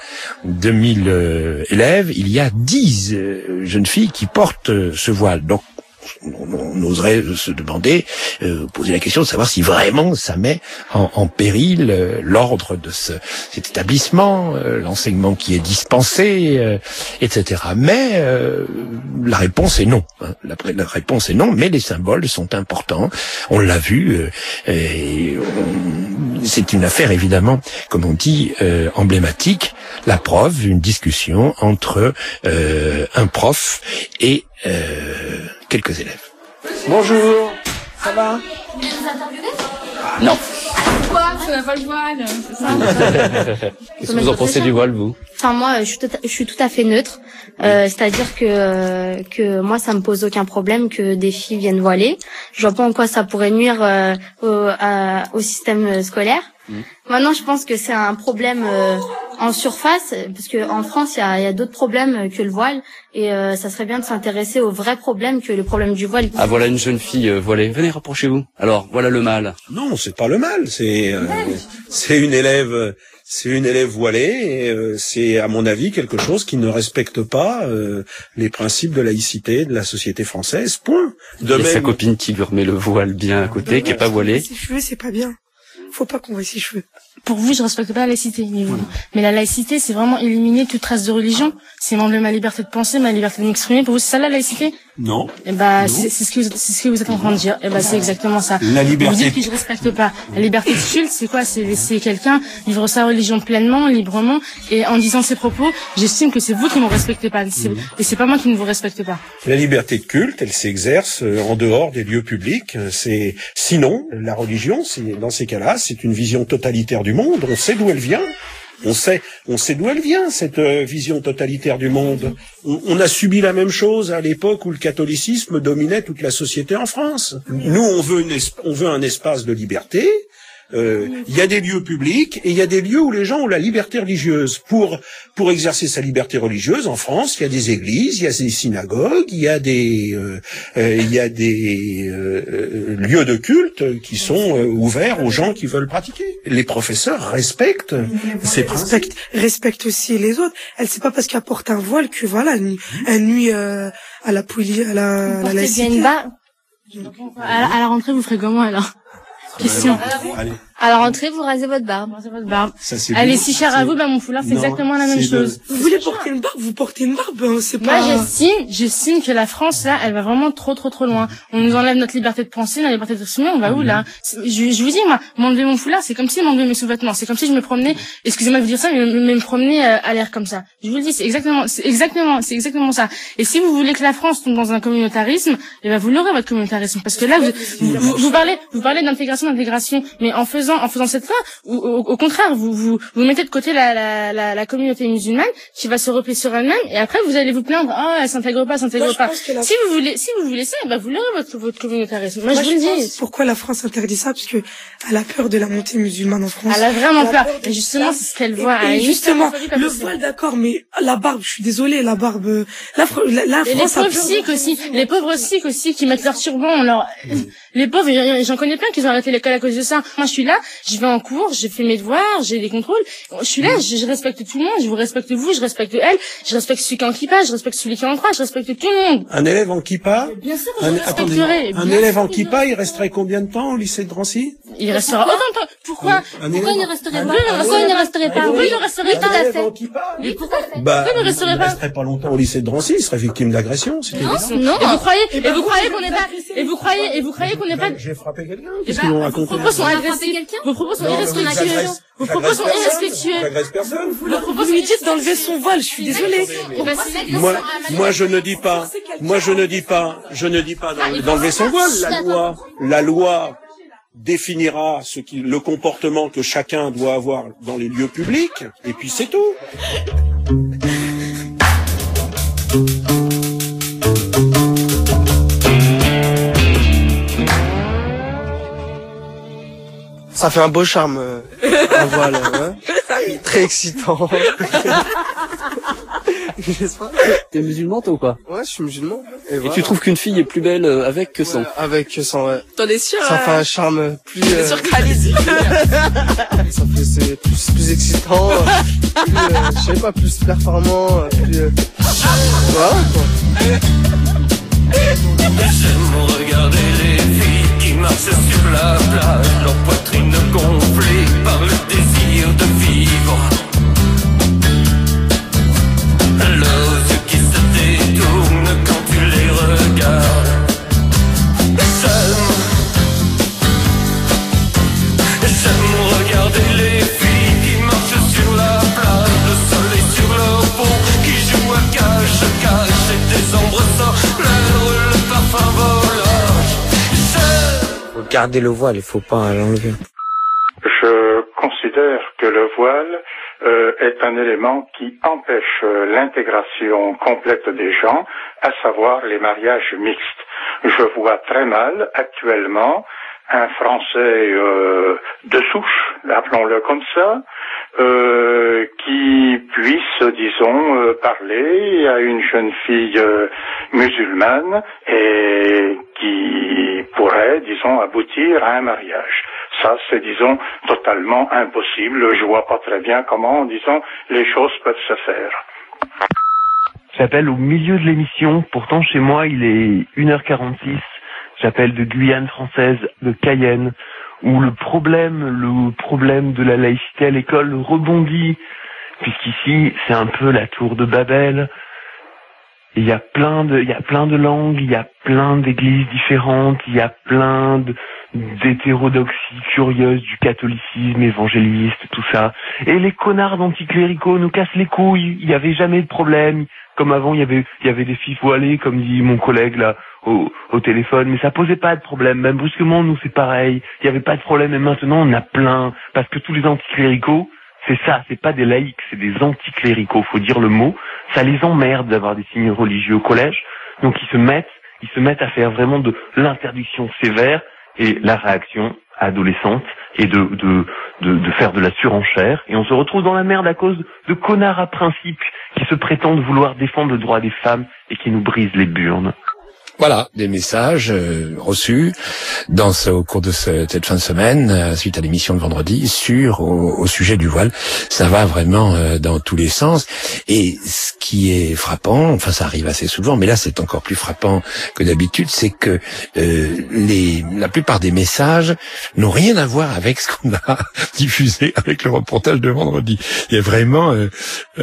euh, élèves, il y a dix jeunes filles qui portent ce voile. Donc on oserait se demander, euh, poser la question de savoir si vraiment ça met en, en péril euh, l'ordre de ce, cet établissement, euh, l'enseignement qui est dispensé, euh, et cetera. Mais euh, la réponse est non. Hein. La, la réponse est non, mais les symboles sont importants. On l'a vu. Euh, et on, c'est une affaire évidemment, comme on dit, euh, emblématique. La preuve, une discussion entre euh, un prof et euh, quelques élèves. Bonjour, ça va? Vous interviewez? Non. Pourquoi? Ça n'a pas le voile, c'est ça. Qu'est-ce que vous en pensez du voile, vous? Enfin, moi, je suis tout à, je suis tout à fait neutre. Euh, c'est-à-dire que euh, que moi, ça me pose aucun problème que des filles viennent voiler. Je vois pas en quoi ça pourrait nuire euh, au, à, au système scolaire. Mmh. Maintenant, je pense que c'est un problème euh, en surface, parce que en France, il y a, y a d'autres problèmes que le voile, et euh, ça serait bien de s'intéresser aux vrais problèmes que le problème du voile. Ah, voilà une jeune fille euh, voilée. Venez, rapprochez-vous. Alors, voilà le mal. Non, c'est pas le mal. C'est euh, c'est une élève. C'est une élève voilée, et euh, c'est à mon avis quelque chose qui ne respecte pas euh, les principes de laïcité de la société française. Point. De même... sa copine qui lui remet le voile bien à côté, qui est pas voilée. Ses cheveux, c'est pas bien. Faut pas qu'on voie ses cheveux. Pour vous, je respecte pas la laïcité. Mais, oui. mais la laïcité, c'est vraiment éliminer toute trace de religion. C'est m'enlever ma liberté de penser, ma liberté de m'exprimer. Pour vous, c'est ça la laïcité? Non. Et bah, c'est ce que vous, c'est ce que vous êtes en train de dire. Et bah, c'est exactement ça. La liberté. Vous dites que je respecte pas. La liberté de culte, c'est quoi? C'est laisser quelqu'un vivre sa religion pleinement, librement, et en disant ses propos, j'estime que c'est vous qui ne me respectez pas. Mmh. Et c'est pas moi qui ne vous respecte pas. La liberté de culte, elle s'exerce en dehors des lieux publics. C'est, sinon, la religion, c'est, dans ces cas-là, c'est une vision totalitaire du monde. On sait d'où elle vient. On sait, on sait d'où elle vient, cette euh, vision totalitaire du monde. On, on a subi la même chose à l'époque où le catholicisme dominait toute la société en France. Nous, on veut, une on veut un espace de liberté. Il euh, y a des lieux publics et il y a des lieux où les gens ont la liberté religieuse. Pour pour exercer sa liberté religieuse, en France, il y a des églises, il y a des synagogues, il y a des euh, euh, il y a des euh, lieux de culte qui sont euh, ouverts aux gens qui veulent pratiquer. Les professeurs respectent ces principes. Respecte, respecte aussi les autres. Elle sait pas parce qu'elle porte un voile que voilà, elle, elle nuit euh, à la poulie, à la, à la laïcité. À la, à la rentrée, vous ferez comment alors? Question. Allez. À la rentrée, vous rasez votre barbe. Rasez votre barbe. Ça, c'est Elle bien. est si chère à vous, bah mon foulard, c'est exactement la même chose. De... Vous voulez porter une barbe, vous portez une barbe, hein, c'est pas... Moi, j'estime, j'estime que la France, là, elle va vraiment trop, trop, trop loin. On nous enlève notre liberté de penser, notre liberté de s'exprimer, on va où, là? Je, je vous dis, moi, m'enlever mon foulard, c'est comme si m'enlever mes sous-vêtements. C'est comme si je me promenais, excusez-moi de vous dire ça, mais, mais me promener euh, à l'air comme ça. Je vous le dis, c'est exactement, c'est exactement, c'est exactement ça. Et si vous voulez que la France tombe dans un communautarisme, eh ben, vous l'aurez, votre communautarisme. Parce que là, vous, vous, vous, vous parlez, vous parlez d'intégration, d'intégration, mais en faisant, en faisant cette fin, ou au, au contraire, vous, vous, vous mettez de côté la, la, la, la communauté musulmane qui va se replier sur elle-même, et après vous allez vous plaindre, oh, elle s'intègre pas, elle s'intègre Moi, pas. La... Si vous voulez, si vous voulez ça, bah, vous l'aurez votre, votre communautarisme. Moi, Moi, je vous le dis. Pourquoi la France interdit ça? Parce que elle a peur de la montée musulmane en France. Elle a vraiment elle peur. A peur et justement, c'est ce qu'elle voit. Et, et justement, le voile, d'accord, mais la barbe, je suis désolée, la barbe, la, la, la et France les pauvres sikhs aussi, les pauvres sikhs aussi qui mettent leur turban, leur, Les pauvres, j'en connais plein qui ont arrêté l'école à cause de ça. Moi, je suis là, je vais en cours, j'ai fait mes devoirs, j'ai des contrôles. Je suis là, je, je respecte tout le monde, je vous respecte vous, je respecte elle, je respecte celui qui est en kippa, je respecte celui qui est en croix, je respecte tout le monde. Un élève en kippa? Bien sûr, un, je respecterai. Un élève en kippa, il resterait combien de temps au lycée de Drancy? Il restera autant de temps. Pourquoi? Un Pourquoi il ne resterait pas? Pourquoi il ne resterait pas? Pourquoi il ne resterait pas? Un élève en kippa? Mais pourquoi? Bah, Pourquoi il ne resterait il pas? resterait pas longtemps au lycée de Drancy, il serait victime d'agression, c'est évident. Non. Et vous croyez, et vous croyez qu'on n'est pas, et vous croyez, et vous croyez qu'on n'est pas. J'ai frappé quelqu'un. Eh Qu'est-ce ben, qu'ils vont vos raconter? propos sont agressifs. Vos propos sont irrespectueux. Vos propos sont irrespectueux. J'agresse personne. Vos propos Vous lui dites d'enlever son voile, je suis désolée. Moi, moi, je ne dis pas, moi, je ne dis pas, je ne dis pas d'en- d'enlever son voile. La loi, la loi définira ce qui, le comportement que chacun doit avoir dans les lieux publics, et puis c'est tout. Ça fait un beau charme, euh, un voile, hein. Très excitant. T'es musulman toi ou pas? Ouais, je suis musulman. Et, Et voilà. tu trouves qu'une fille est plus belle euh, avec que sans? Ouais, avec que sans, ouais. T'en es sûr? Ça euh... fait un charme plus... T'es Euh... sûr Khalid? Ça fait, c'est plus, plus excitant, plus, euh, je sais pas, plus performant, plus... Euh... Voilà, quoi. J'aime regarder les filles qui marchent sur la plage, leur poitrine gonflée par le désir de vivre. Leurs yeux qui se détournent quand tu les regardes. J'aime, j'aime regarder les filles qui marchent sur la plage, le soleil sur leur peau, qui jouent à cache-cache et des ombres sans l'heure, le parfum volage. J'aime. Faut garder le voile, il faut pas l'enlever. Je considère que le voile euh, est un élément qui empêche euh, l'intégration complète des gens, à savoir les mariages mixtes. Je vois très mal actuellement un Français euh, de souche, appelons-le comme ça, euh, qui puisse, disons, euh, parler à une jeune fille euh, musulmane et qui pourrait, disons, aboutir à un mariage. Ça, c'est, disons, totalement impossible. Je vois pas très bien comment, disons, les choses peuvent se faire. J'appelle au milieu de l'émission, pourtant chez moi il est une heure quarante-six. J'appelle de Guyane française, de Cayenne, où le problème, le problème de la laïcité à l'école rebondit, puisqu'ici c'est un peu la tour de Babel. Il y a plein de, il y a plein de langues, il y a plein d'églises différentes, il y a plein de, d'hétérodoxies curieuses du catholicisme évangéliste, tout ça. Et les connards d'anticléricaux nous cassent les couilles. Il y avait jamais de problème. Comme avant, il y avait, il y avait des filles voilées, comme dit mon collègue là, au, au téléphone, mais ça posait pas de problème. Même brusquement, nous c'est pareil. Il y avait pas de problème, et maintenant on a plein. Parce que tous les anticléricaux, c'est ça, c'est pas des laïcs, c'est des anticléricaux, faut dire le mot. Ça les emmerde d'avoir des signes religieux au collège. Donc ils se mettent, ils se mettent à faire vraiment de l'interdiction sévère, et la réaction adolescente est de, de, de, de faire de la surenchère. Et on se retrouve dans la merde à cause de connards à principe qui se prétendent vouloir défendre le droit des femmes et qui nous brisent les burnes. Voilà, des messages euh, reçus dans ce, au cours de ce, cette fin de semaine, euh, suite à l'émission de vendredi, sur au, au sujet du voile. Ça va vraiment euh, dans tous les sens. Et ce qui est frappant, enfin ça arrive assez souvent, mais là c'est encore plus frappant que d'habitude, c'est que euh, les, la plupart des messages n'ont rien à voir avec ce qu'on a diffusé avec le reportage de vendredi. Il y a vraiment euh,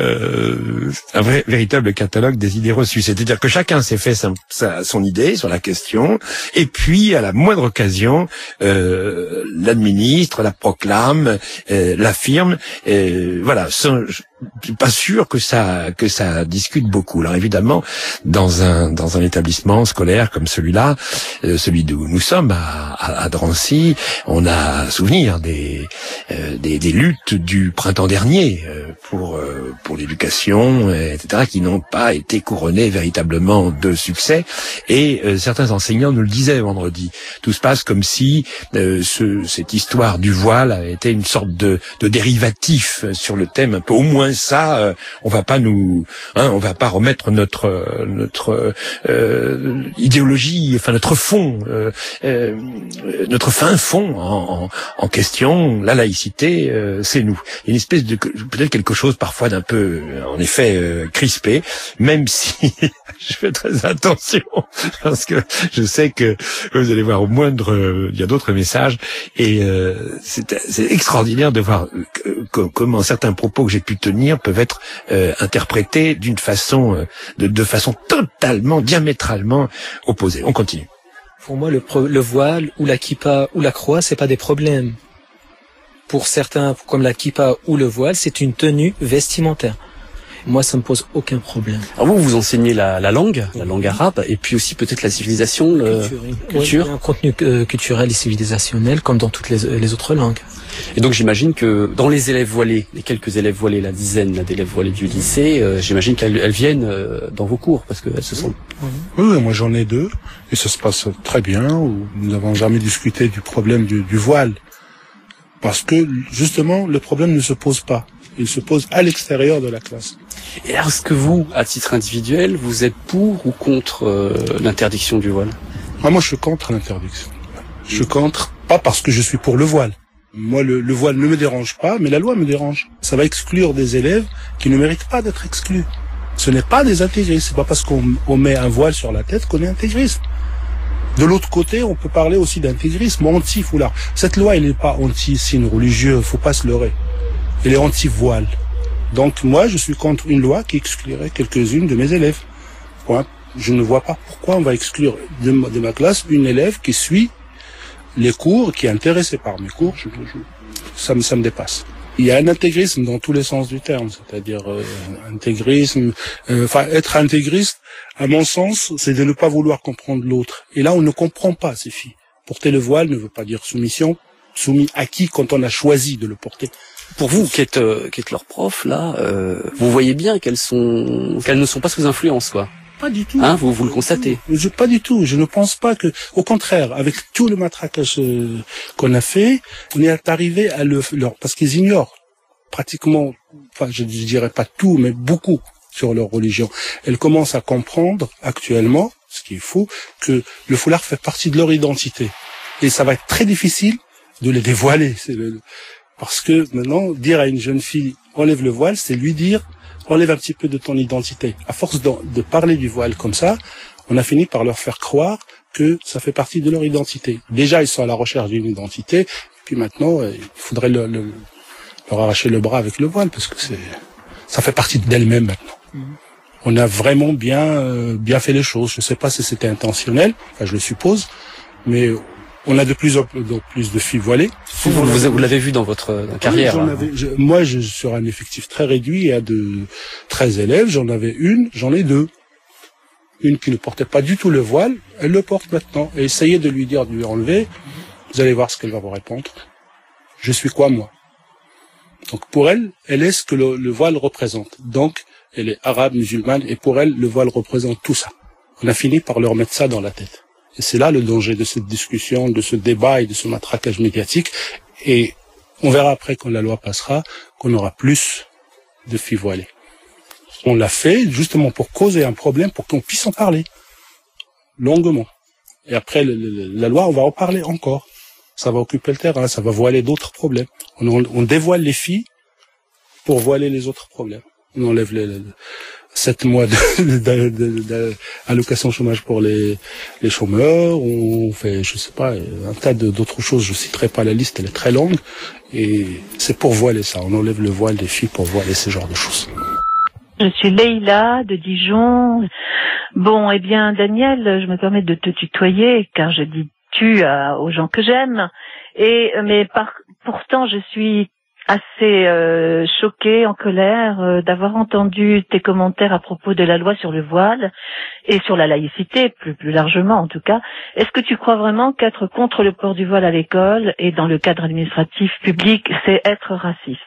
euh, un vrai, véritable catalogue des idées reçues. C'est-à-dire que chacun s'est fait sa, sa, son idée sur la question, et puis à la moindre occasion, euh, l'administre, la proclame, euh, l'affirme. Euh, voilà, sans, je suis pas sûr que ça que ça discute beaucoup. Alors évidemment, dans un dans un établissement scolaire comme celui-là, euh, celui d'où nous sommes à, à, à Drancy, on a souvenir des, euh, des des luttes du printemps dernier euh, pour euh, pour l'éducation, et cetera, qui n'ont pas été couronnés véritablement de succès. Et euh, certains enseignants nous le disaient vendredi. Tout se passe comme si euh, ce, cette histoire du voile avait été une sorte de, de dérivatif sur le thème. Un peu, au moins ça, euh, on va pas nous, hein, on va pas remettre notre notre euh, idéologie, enfin notre fond, euh, euh, notre fin fond en, en, en question. La laïcité, euh, c'est nous. Une espèce de peut-être quelque chose parfois d'un peu, en effet, euh, crispé, même si je fais très attention parce que je sais que vous allez voir au moindre, euh, il y a d'autres messages et euh, c'est, c'est extraordinaire de voir euh, comment certains propos que j'ai pu tenir peuvent être euh, interprétés d'une façon, euh, de, de façon totalement, diamétralement opposée. On continue. Pour moi, le, pro- le voile ou la kippa ou la croix, c'est pas des problèmes. Pour certains, comme la kippa ou le voile, c'est une tenue vestimentaire. Moi, ça me pose aucun problème. Alors vous, vous enseignez la, la langue, la langue arabe, et puis aussi peut-être la civilisation, le culture. Oui, un contenu euh, culturel et civilisationnel, comme dans toutes les, les autres langues. Et donc j'imagine que dans les élèves voilés, les quelques élèves voilés, la dizaine là, d'élèves voilés du lycée, euh, j'imagine qu'elles elles viennent euh, dans vos cours, parce qu'elles se sentent... Oui, oui, moi j'en ai deux, et ça se passe très bien, où nous n'avons jamais discuté du problème du, du voile. Parce que, justement, le problème ne se pose pas. Il se pose à l'extérieur de la classe. Et est-ce que vous, à titre individuel, vous êtes pour ou contre euh, l'interdiction du voile? Ah, moi, je suis contre l'interdiction. Je suis contre, pas parce que je suis pour le voile. Moi, le, le voile ne me dérange pas, mais la loi me dérange. Ça va exclure des élèves qui ne méritent pas d'être exclus. Ce n'est pas des intégristes. C'est pas parce qu'on on met un voile sur la tête qu'on est intégriste. De l'autre côté, on peut parler aussi d'intégrisme anti-foulard. Cette loi, elle n'est pas anti-signe religieux, faut pas se leurrer. Elle est anti-voile. Donc moi, je suis contre une loi qui exclurait quelques-unes de mes élèves. Point. Je ne vois pas pourquoi on va exclure de ma, de ma classe une élève qui suit les cours, qui est intéressée par mes cours. Je, je, ça, me, ça me dépasse. Il y a un intégrisme dans tous les sens du terme, c'est-à-dire euh, intégrisme, euh, enfin être intégriste, à mon sens, c'est de ne pas vouloir comprendre l'autre. Et là, on ne comprend pas ces filles. Porter le voile ne veut pas dire soumission. Soumis à qui quand on a choisi de le porter? Pour vous, qui êtes, euh, qui êtes leur prof, là, euh, vous voyez bien qu'elles sont, qu'elles ne sont pas sous influence, quoi. Pas du tout. Hein, vous, vous le constatez. Je, pas du tout. Je ne pense pas que, au contraire, avec tout le matraquage euh, qu'on a fait, on est arrivé à le, leur, parce qu'ils ignorent pratiquement, enfin, je, je dirais pas tout, mais beaucoup sur leur religion. Elles commencent à comprendre actuellement, ce qui est fou, que le foulard fait partie de leur identité. Et ça va être très difficile de les dévoiler. C'est le, parce que maintenant, dire à une jeune fille, enlève le voile, c'est lui dire, enlève un petit peu de ton identité. À force de, de parler du voile comme ça, on a fini par leur faire croire que ça fait partie de leur identité. Déjà, ils sont à la recherche d'une identité, puis maintenant, il faudrait le, le, leur arracher le bras avec le voile, parce que c'est, ça fait partie d'elle-même maintenant. Mmh. On a vraiment bien, euh, bien fait les choses. Je ne sais pas si c'était intentionnel, enfin, je le suppose, mais on a de plus en plus de filles voilées. Vous, vous, vous, vous l'avez vu dans votre carrière. Oui, j'en avais, je, moi, je suis sur un effectif très réduit, à de treize élèves, j'en avais une, j'en ai deux. Une qui ne portait pas du tout le voile, elle le porte maintenant. Et essayez de lui dire de lui enlever, vous allez voir ce qu'elle va vous répondre. Je suis quoi, moi? Donc pour elle, elle est ce que le, le voile représente. Donc, elle est arabe, musulmane, et pour elle, le voile représente tout ça. On a fini par leur mettre ça dans la tête. Et c'est là le danger de cette discussion, de ce débat et de ce matraquage médiatique. Et on verra après, quand la loi passera, qu'on aura plus de filles voilées. On l'a fait justement pour causer un problème, pour qu'on puisse en parler longuement. Et après le, le, la loi, on va en parler encore. Ça va occuper le terrain, ça va voiler d'autres problèmes. On, on, on dévoile les filles pour voiler les autres problèmes. On enlève les, les sept mois d'allocation chômage pour les, les chômeurs. On fait, je sais pas, un tas d'autres choses. Je citerai pas la liste, elle est très longue. Et c'est pour voiler ça. On enlève le voile des filles pour voiler ce genre de choses. Je suis Leïla de Dijon. Bon, eh bien, Daniel, je me permets de te tutoyer car je dis tu à, aux gens que j'aime. Et mais par, pourtant, je suis assez euh, choquée, en colère euh, d'avoir entendu tes commentaires à propos de la loi sur le voile et sur la laïcité, plus plus largement en tout cas. Est-ce que tu crois vraiment qu'être contre le port du voile à l'école et dans le cadre administratif public, c'est être raciste ?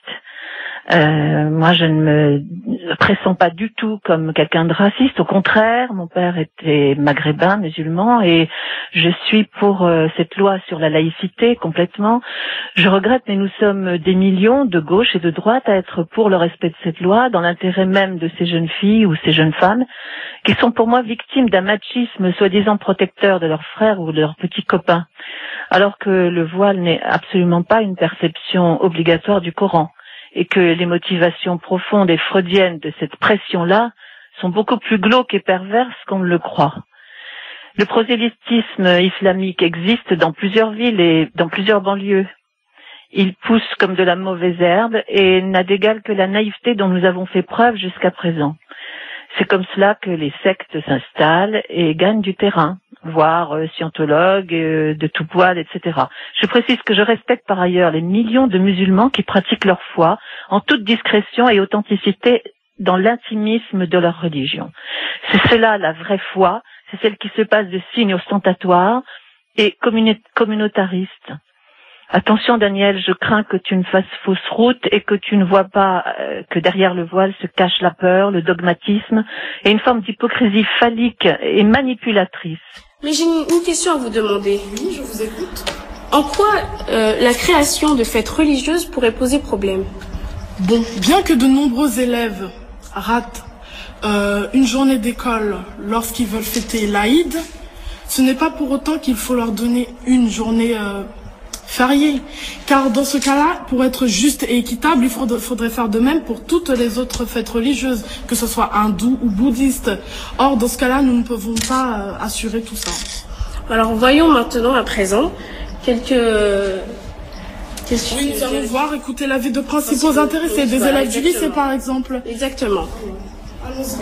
Euh, moi, je ne me pressens pas du tout comme quelqu'un de raciste. Au contraire, mon père était maghrébin, musulman, et je suis pour euh, cette loi sur la laïcité complètement. Je regrette, mais nous sommes des millions de gauche et de droite à être pour le respect de cette loi, dans l'intérêt même de ces jeunes filles ou ces jeunes femmes, qui sont pour moi victimes d'un machisme soi-disant protecteur de leurs frères ou de leurs petits copains, alors que le voile n'est absolument pas une perception obligatoire du Coran, et que les motivations profondes et freudiennes de cette pression-là sont beaucoup plus glauques et perverses qu'on ne le croit. Le prosélytisme islamique existe dans plusieurs villes et dans plusieurs banlieues. Il pousse comme de la mauvaise herbe et n'a d'égal que la naïveté dont nous avons fait preuve jusqu'à présent. C'est comme cela que les sectes s'installent et gagnent du terrain, voire euh, scientologues, euh, de tout poil, et cetera. Je précise que je respecte par ailleurs les millions de musulmans qui pratiquent leur foi en toute discrétion et authenticité dans l'intimisme de leur religion. C'est cela la vraie foi, c'est celle qui se passe de signes ostentatoires et communi- communautaristes. Attention Daniel, je crains que tu ne fasses fausse route et que tu ne vois pas euh, que derrière le voile se cache la peur, le dogmatisme et une forme d'hypocrisie phallique et manipulatrice. Mais j'ai une, une question à vous demander. Oui, je vous écoute. En quoi euh, la création de fêtes religieuses pourrait poser problème? Bon, bien que de nombreux élèves ratent euh, une journée d'école lorsqu'ils veulent fêter l'Aïd, ce n'est pas pour autant qu'il faut leur donner une journée euh, fériée. Car dans ce cas-là, pour être juste et équitable, il faudrait, faudrait faire de même pour toutes les autres fêtes religieuses, que ce soit hindou ou bouddhiste. Or, dans ce cas-là, nous ne pouvons pas euh, assurer tout ça. Alors, voyons maintenant à présent quelques... Oui, nous allons voir, écouter l'avis de principaux intéressés, des voilà, élèves du lycée par exemple. Exactement. Allons-y.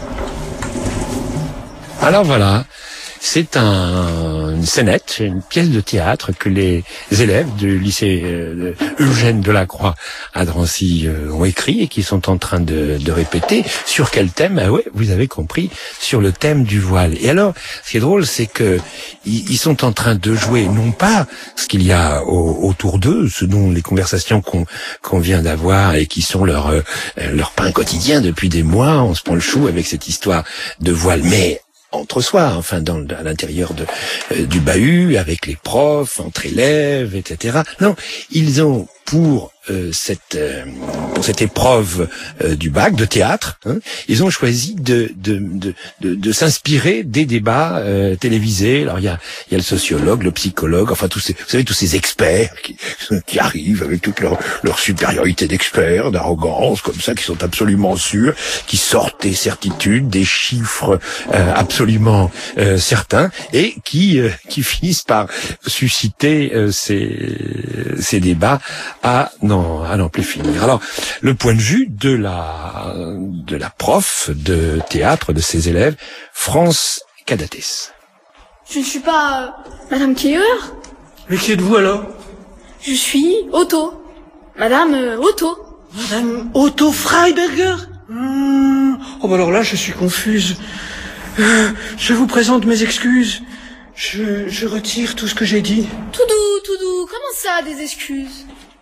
Alors voilà, c'est un, une scénette, une pièce de théâtre que les élèves du lycée euh, Eugène Delacroix à Drancy euh, ont écrit et qui sont en train de, de répéter. Sur quel thème? Ah ouais, vous avez compris, sur le thème du voile. Et alors, ce qui est drôle, c'est que ils, ils sont en train de jouer non pas ce qu'il y a au, autour d'eux, ce dont les conversations qu'on qu'on vient d'avoir et qui sont leur euh, leur pain quotidien depuis des mois. On se prend le chou avec cette histoire de voile, mais entre soi, enfin dans à l'intérieur de euh, du bahut, avec les profs, entre élèves, et cetera. Non, ils ont pour euh, cette euh, pour cette épreuve euh, du bac de théâtre, hein, ils ont choisi de de de de, de s'inspirer des débats euh, télévisés. Alors il y a il y a le sociologue, le psychologue, enfin tous ces vous savez tous ces experts qui qui arrivent avec toute leur leur supériorité d'experts, d'arrogance comme ça, qui sont absolument sûrs, qui sortent des certitudes, des chiffres euh, absolument euh, certains et qui euh, qui finissent par susciter euh, ces ces débats à non à n'en plus finir. Alors le point de vue de la de la prof de théâtre de ses élèves, France Cadates. Je ne suis pas euh, Madame Keller. Mais qui êtes-vous alors? Je suis Otto. Madame euh, Otto. Madame Otto Freiberger. Mmh. Oh bah alors là je suis confuse. Euh, je vous présente mes excuses. Je, je retire tout ce que j'ai dit. Tout doux, tout doux. Comment ça, des excuses?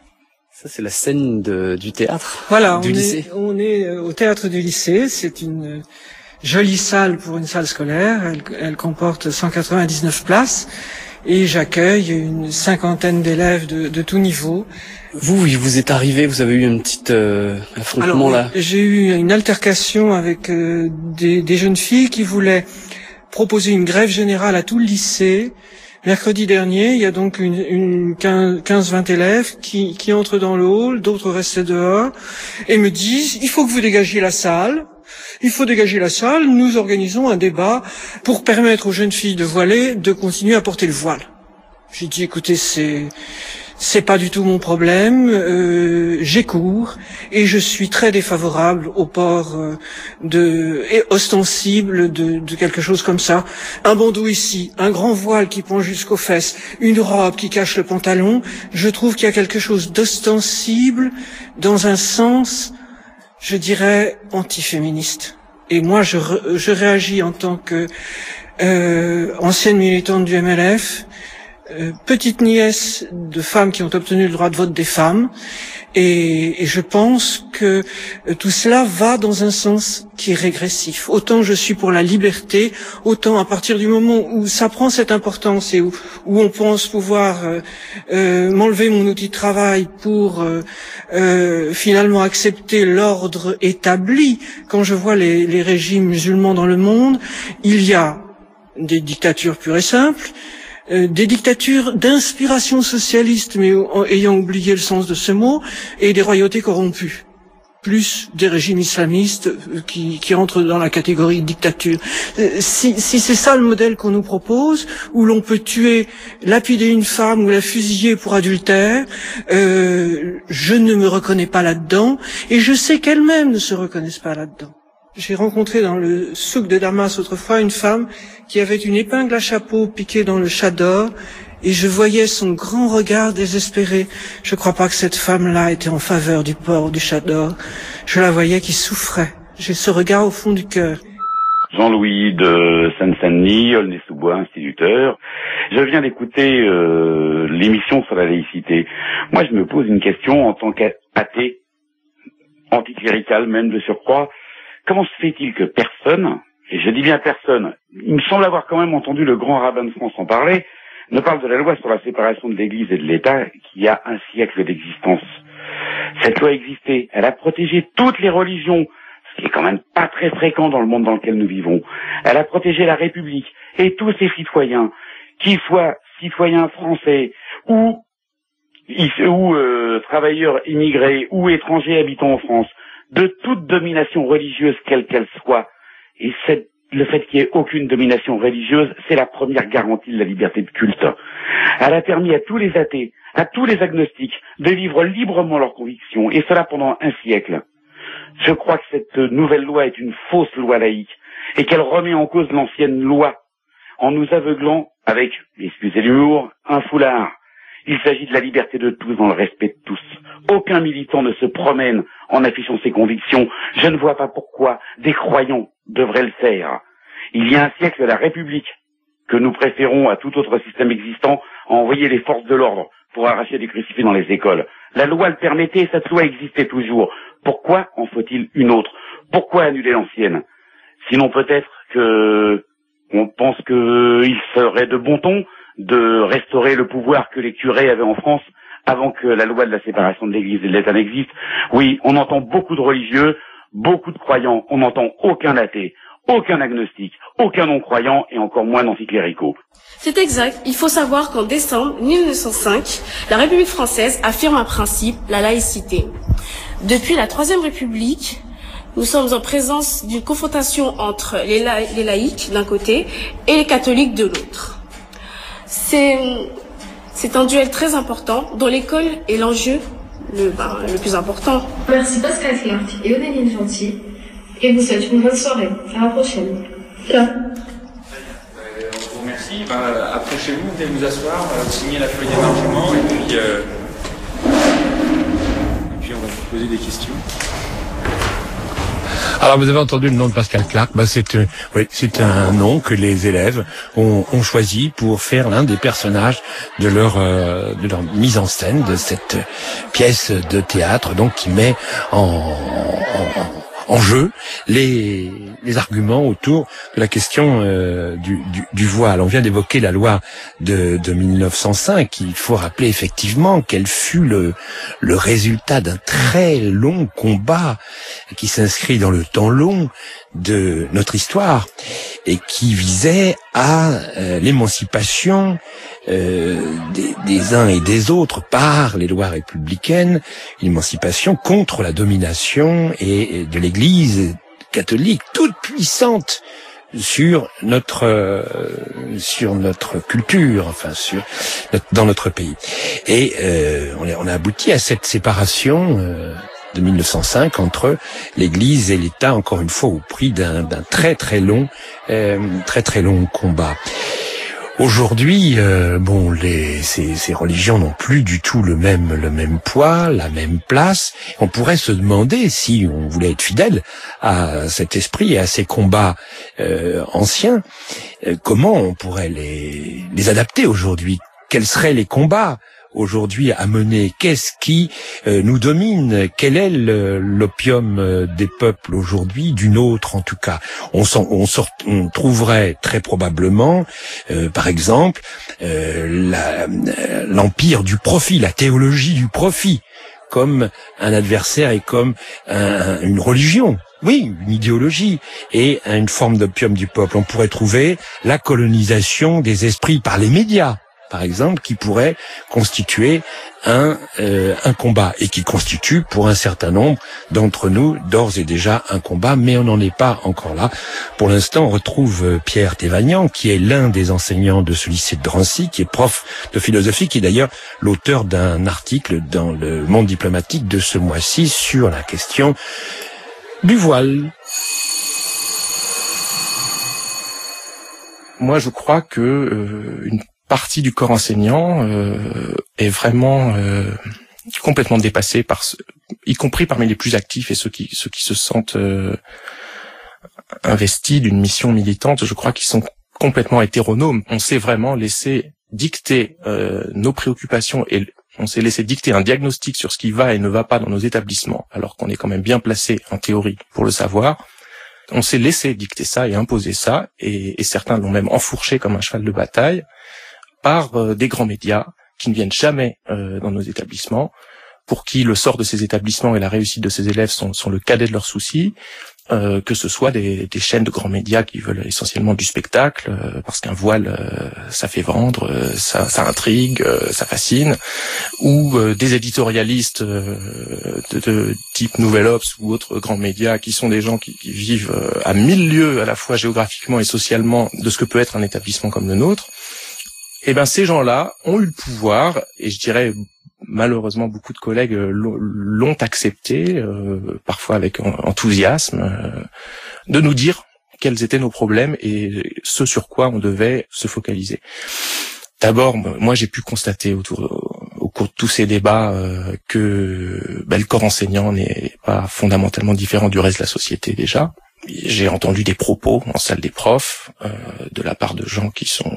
Ça, c'est la scène de, du théâtre. Voilà, du on lycée. est, on est au théâtre du lycée. C'est une jolie salle pour une salle scolaire. Elle, elle comporte cent quatre-vingt-dix-neuf places et j'accueille une cinquantaine d'élèves de, de tout niveau. Vous, oui, vous êtes arrivé, vous avez eu un petit euh, affrontement. Alors, là. J'ai eu une altercation avec euh, des, des jeunes filles qui voulaient proposer une grève générale à tout le lycée. Mercredi dernier, il y a donc une, une quinze vingt élèves qui, qui entrent dans le hall, d'autres restaient dehors, et me disent, il faut que vous dégagiez la salle, il faut dégager la salle, nous organisons un débat pour permettre aux jeunes filles de voiler de continuer à porter le voile. J'ai dit, écoutez, c'est... c'est pas du tout mon problème, euh, j'ai cours et je suis très défavorable au port euh, de et ostensible de, de quelque chose comme ça. Un bandeau ici, un grand voile qui pend jusqu'aux fesses, une robe qui cache le pantalon. Je trouve qu'il y a quelque chose d'ostensible dans un sens, je dirais, antiféministe. Et moi, je, je réagis en tant que euh, ancienne militante du M L F. Euh, petite nièce de femmes qui ont obtenu le droit de vote des femmes Et, et je pense que tout cela va dans un sens qui est régressif. Autant je suis pour la liberté, autant à partir du moment où ça prend cette importance et où, où on pense pouvoir euh, euh, m'enlever mon outil de travail pour euh, euh, finalement accepter l'ordre établi, quand je vois les, les régimes musulmans dans le monde, il y a des dictatures pures et simples, Euh, des dictatures d'inspiration socialiste, mais en ayant oublié le sens de ce mot, et des royautés corrompues, plus des régimes islamistes euh, qui, qui entrent dans la catégorie dictature. Euh, si, si c'est ça le modèle qu'on nous propose, où l'on peut tuer, lapider une femme ou la fusiller pour adultère, euh, je ne me reconnais pas là-dedans, et je sais qu'elles-mêmes ne se reconnaissent pas là-dedans. J'ai rencontré dans le souk de Damas autrefois une femme qui avait une épingle à chapeau piquée dans le chador, et je voyais son grand regard désespéré. Je ne crois pas que cette femme-là était en faveur du port du chador. Je la voyais qui souffrait. J'ai ce regard au fond du cœur. Jean-Louis de Seine-Saint-Denis, Aulnay-sous-Bois, instituteur. Je viens d'écouter euh, l'émission sur la laïcité. Moi, je me pose une question en tant qu'athée, anticlérical même de surcroît. Comment se fait-il que personne, et je dis bien personne, il me semble avoir quand même entendu le grand rabbin de France en parler, ne parle de la loi sur la séparation de l'Église et de l'État qui a un siècle d'existence. Cette loi existait, elle a protégé toutes les religions, ce qui est quand même pas très fréquent dans le monde dans lequel nous vivons. Elle a protégé la République et tous ses citoyens, qu'ils soient citoyens français ou, ou euh, travailleurs immigrés ou étrangers habitant en France, de toute domination religieuse quelle qu'elle soit. Et c'est le fait qu'il n'y ait aucune domination religieuse, c'est la première garantie de la liberté de culte. Elle a permis à tous les athées, à tous les agnostiques, de vivre librement leurs convictions, et cela pendant un siècle. Je crois que cette nouvelle loi est une fausse loi laïque, et qu'elle remet en cause l'ancienne loi, en nous aveuglant avec, excusez l'humour, un foulard. Il s'agit de la liberté de tous dans le respect de tous. Aucun militant ne se promène en affichant ses convictions. Je ne vois pas pourquoi des croyants devraient le faire. Il y a un siècle, la République, que nous préférons à tout autre système existant, a envoyé les forces de l'ordre pour arracher des crucifix dans les écoles. La loi le permettait, cette loi existait toujours. Pourquoi en faut-il une autre? Pourquoi annuler l'ancienne? Sinon peut-être que on pense qu'il serait de bon ton de restaurer le pouvoir que les curés avaient en France avant que la loi de la séparation de l'Église et de l'État n'existe. Oui, on entend beaucoup de religieux, beaucoup de croyants, on n'entend aucun athée, aucun agnostique, aucun non-croyant et encore moins d'anticléricaux. C'est exact. Il faut savoir qu'en décembre mille neuf cent cinq, la République française affirme un principe, la laïcité. Depuis la Troisième République, nous sommes en présence d'une confrontation entre les, la les laïcs d'un côté et les catholiques de l'autre. C'est, c'est un duel très important dont l'école est l'enjeu le, ben, le plus important. Merci Pascal Clark et Odéline Gentil et vous souhaite une bonne soirée. À la prochaine. Ciao. Euh, on vous remercie. Ben, approchez-vous, venez vous asseoir, euh, signez la feuille d'émargement et puis, euh, et puis on va vous poser des questions. Alors vous avez entendu le nom de Pascal Clark, bah c'est euh, oui, c'est un nom que les élèves ont, ont choisi pour faire l'un des personnages de leur euh, de leur mise en scène de cette pièce de théâtre, donc qui met en, en, en jeu les les arguments autour de la question euh, du, du, du voile. On vient d'évoquer la loi de, de mille neuf cent cinq. Il faut rappeler effectivement qu'elle fut le, le résultat d'un très long combat qui s'inscrit dans le temps long de notre histoire et qui visait à euh, l'émancipation euh, des, des uns et des autres par les lois républicaines, l'émancipation contre la domination et, et de l'Église catholique toute puissante sur notre euh, sur notre culture, enfin sur notre, dans notre pays. Et euh, on, a, on a abouti à cette séparation euh, de mille neuf cent cinq entre l'Église et l'État, encore une fois au prix d'un, d'un très très long euh, très très long combat. Aujourd'hui, euh, bon, les, ces, ces religions n'ont plus du tout le même, le même poids, la même place. On pourrait se demander, si on voulait être fidèle à cet esprit et à ces combats euh, anciens, euh, comment on pourrait les, les adapter aujourd'hui? Quels seraient les combats aujourd'hui à mener? Qu'est-ce qui euh, nous domine? Quel est le, l'opium euh, des peuples aujourd'hui, du nôtre en tout cas? On, on, sort, on trouverait très probablement, euh, par exemple, euh, la, l'empire du profit, la théologie du profit, comme un adversaire et comme un, une religion. Oui, une idéologie et une forme d'opium du peuple. On pourrait trouver la colonisation des esprits par les médias, par exemple, qui pourrait constituer un, euh, un combat et qui constitue pour un certain nombre d'entre nous d'ores et déjà un combat, mais on n'en est pas encore là. Pour l'instant, on retrouve Pierre Thévagnan, qui est l'un des enseignants de ce lycée de Drancy, qui est prof de philosophie, qui est d'ailleurs l'auteur d'un article dans le Monde diplomatique de ce mois-ci sur la question du voile. Moi, je crois que euh, une partie du corps enseignant euh, est vraiment euh, complètement dépassée par, ce, y compris parmi les plus actifs et ceux qui ceux qui se sentent euh, investis d'une mission militante. Je crois qu'ils sont complètement hétéronomes. On s'est vraiment laissé dicter euh, nos préoccupations et on s'est laissé dicter un diagnostic sur ce qui va et ne va pas dans nos établissements, alors qu'on est quand même bien placé en théorie pour le savoir. On s'est laissé dicter ça et imposer ça, et, et certains l'ont même enfourché comme un cheval de bataille par euh, des grands médias qui ne viennent jamais euh, dans nos établissements, pour qui le sort de ces établissements et la réussite de ces élèves sont, sont le cadet de leurs soucis, euh, que ce soit des, des chaînes de grands médias qui veulent essentiellement du spectacle, euh, parce qu'un voile, euh, ça fait vendre, euh, ça, ça intrigue, euh, ça fascine, ou euh, des éditorialistes euh, de, de type Nouvel Obs ou autres grands médias, qui sont des gens qui, qui vivent euh, à mille lieues à la fois géographiquement et socialement de ce que peut être un établissement comme le nôtre. Eh ben, ces gens-là ont eu le pouvoir, et je dirais malheureusement beaucoup de collègues l'ont accepté, euh, parfois avec enthousiasme, euh, de nous dire quels étaient nos problèmes et ce sur quoi on devait se focaliser. D'abord, moi j'ai pu constater autour, au cours de tous ces débats euh, que ben, le corps enseignant n'est pas fondamentalement différent du reste de la société déjà. J'ai entendu des propos en salle des profs euh, de la part de gens qui sont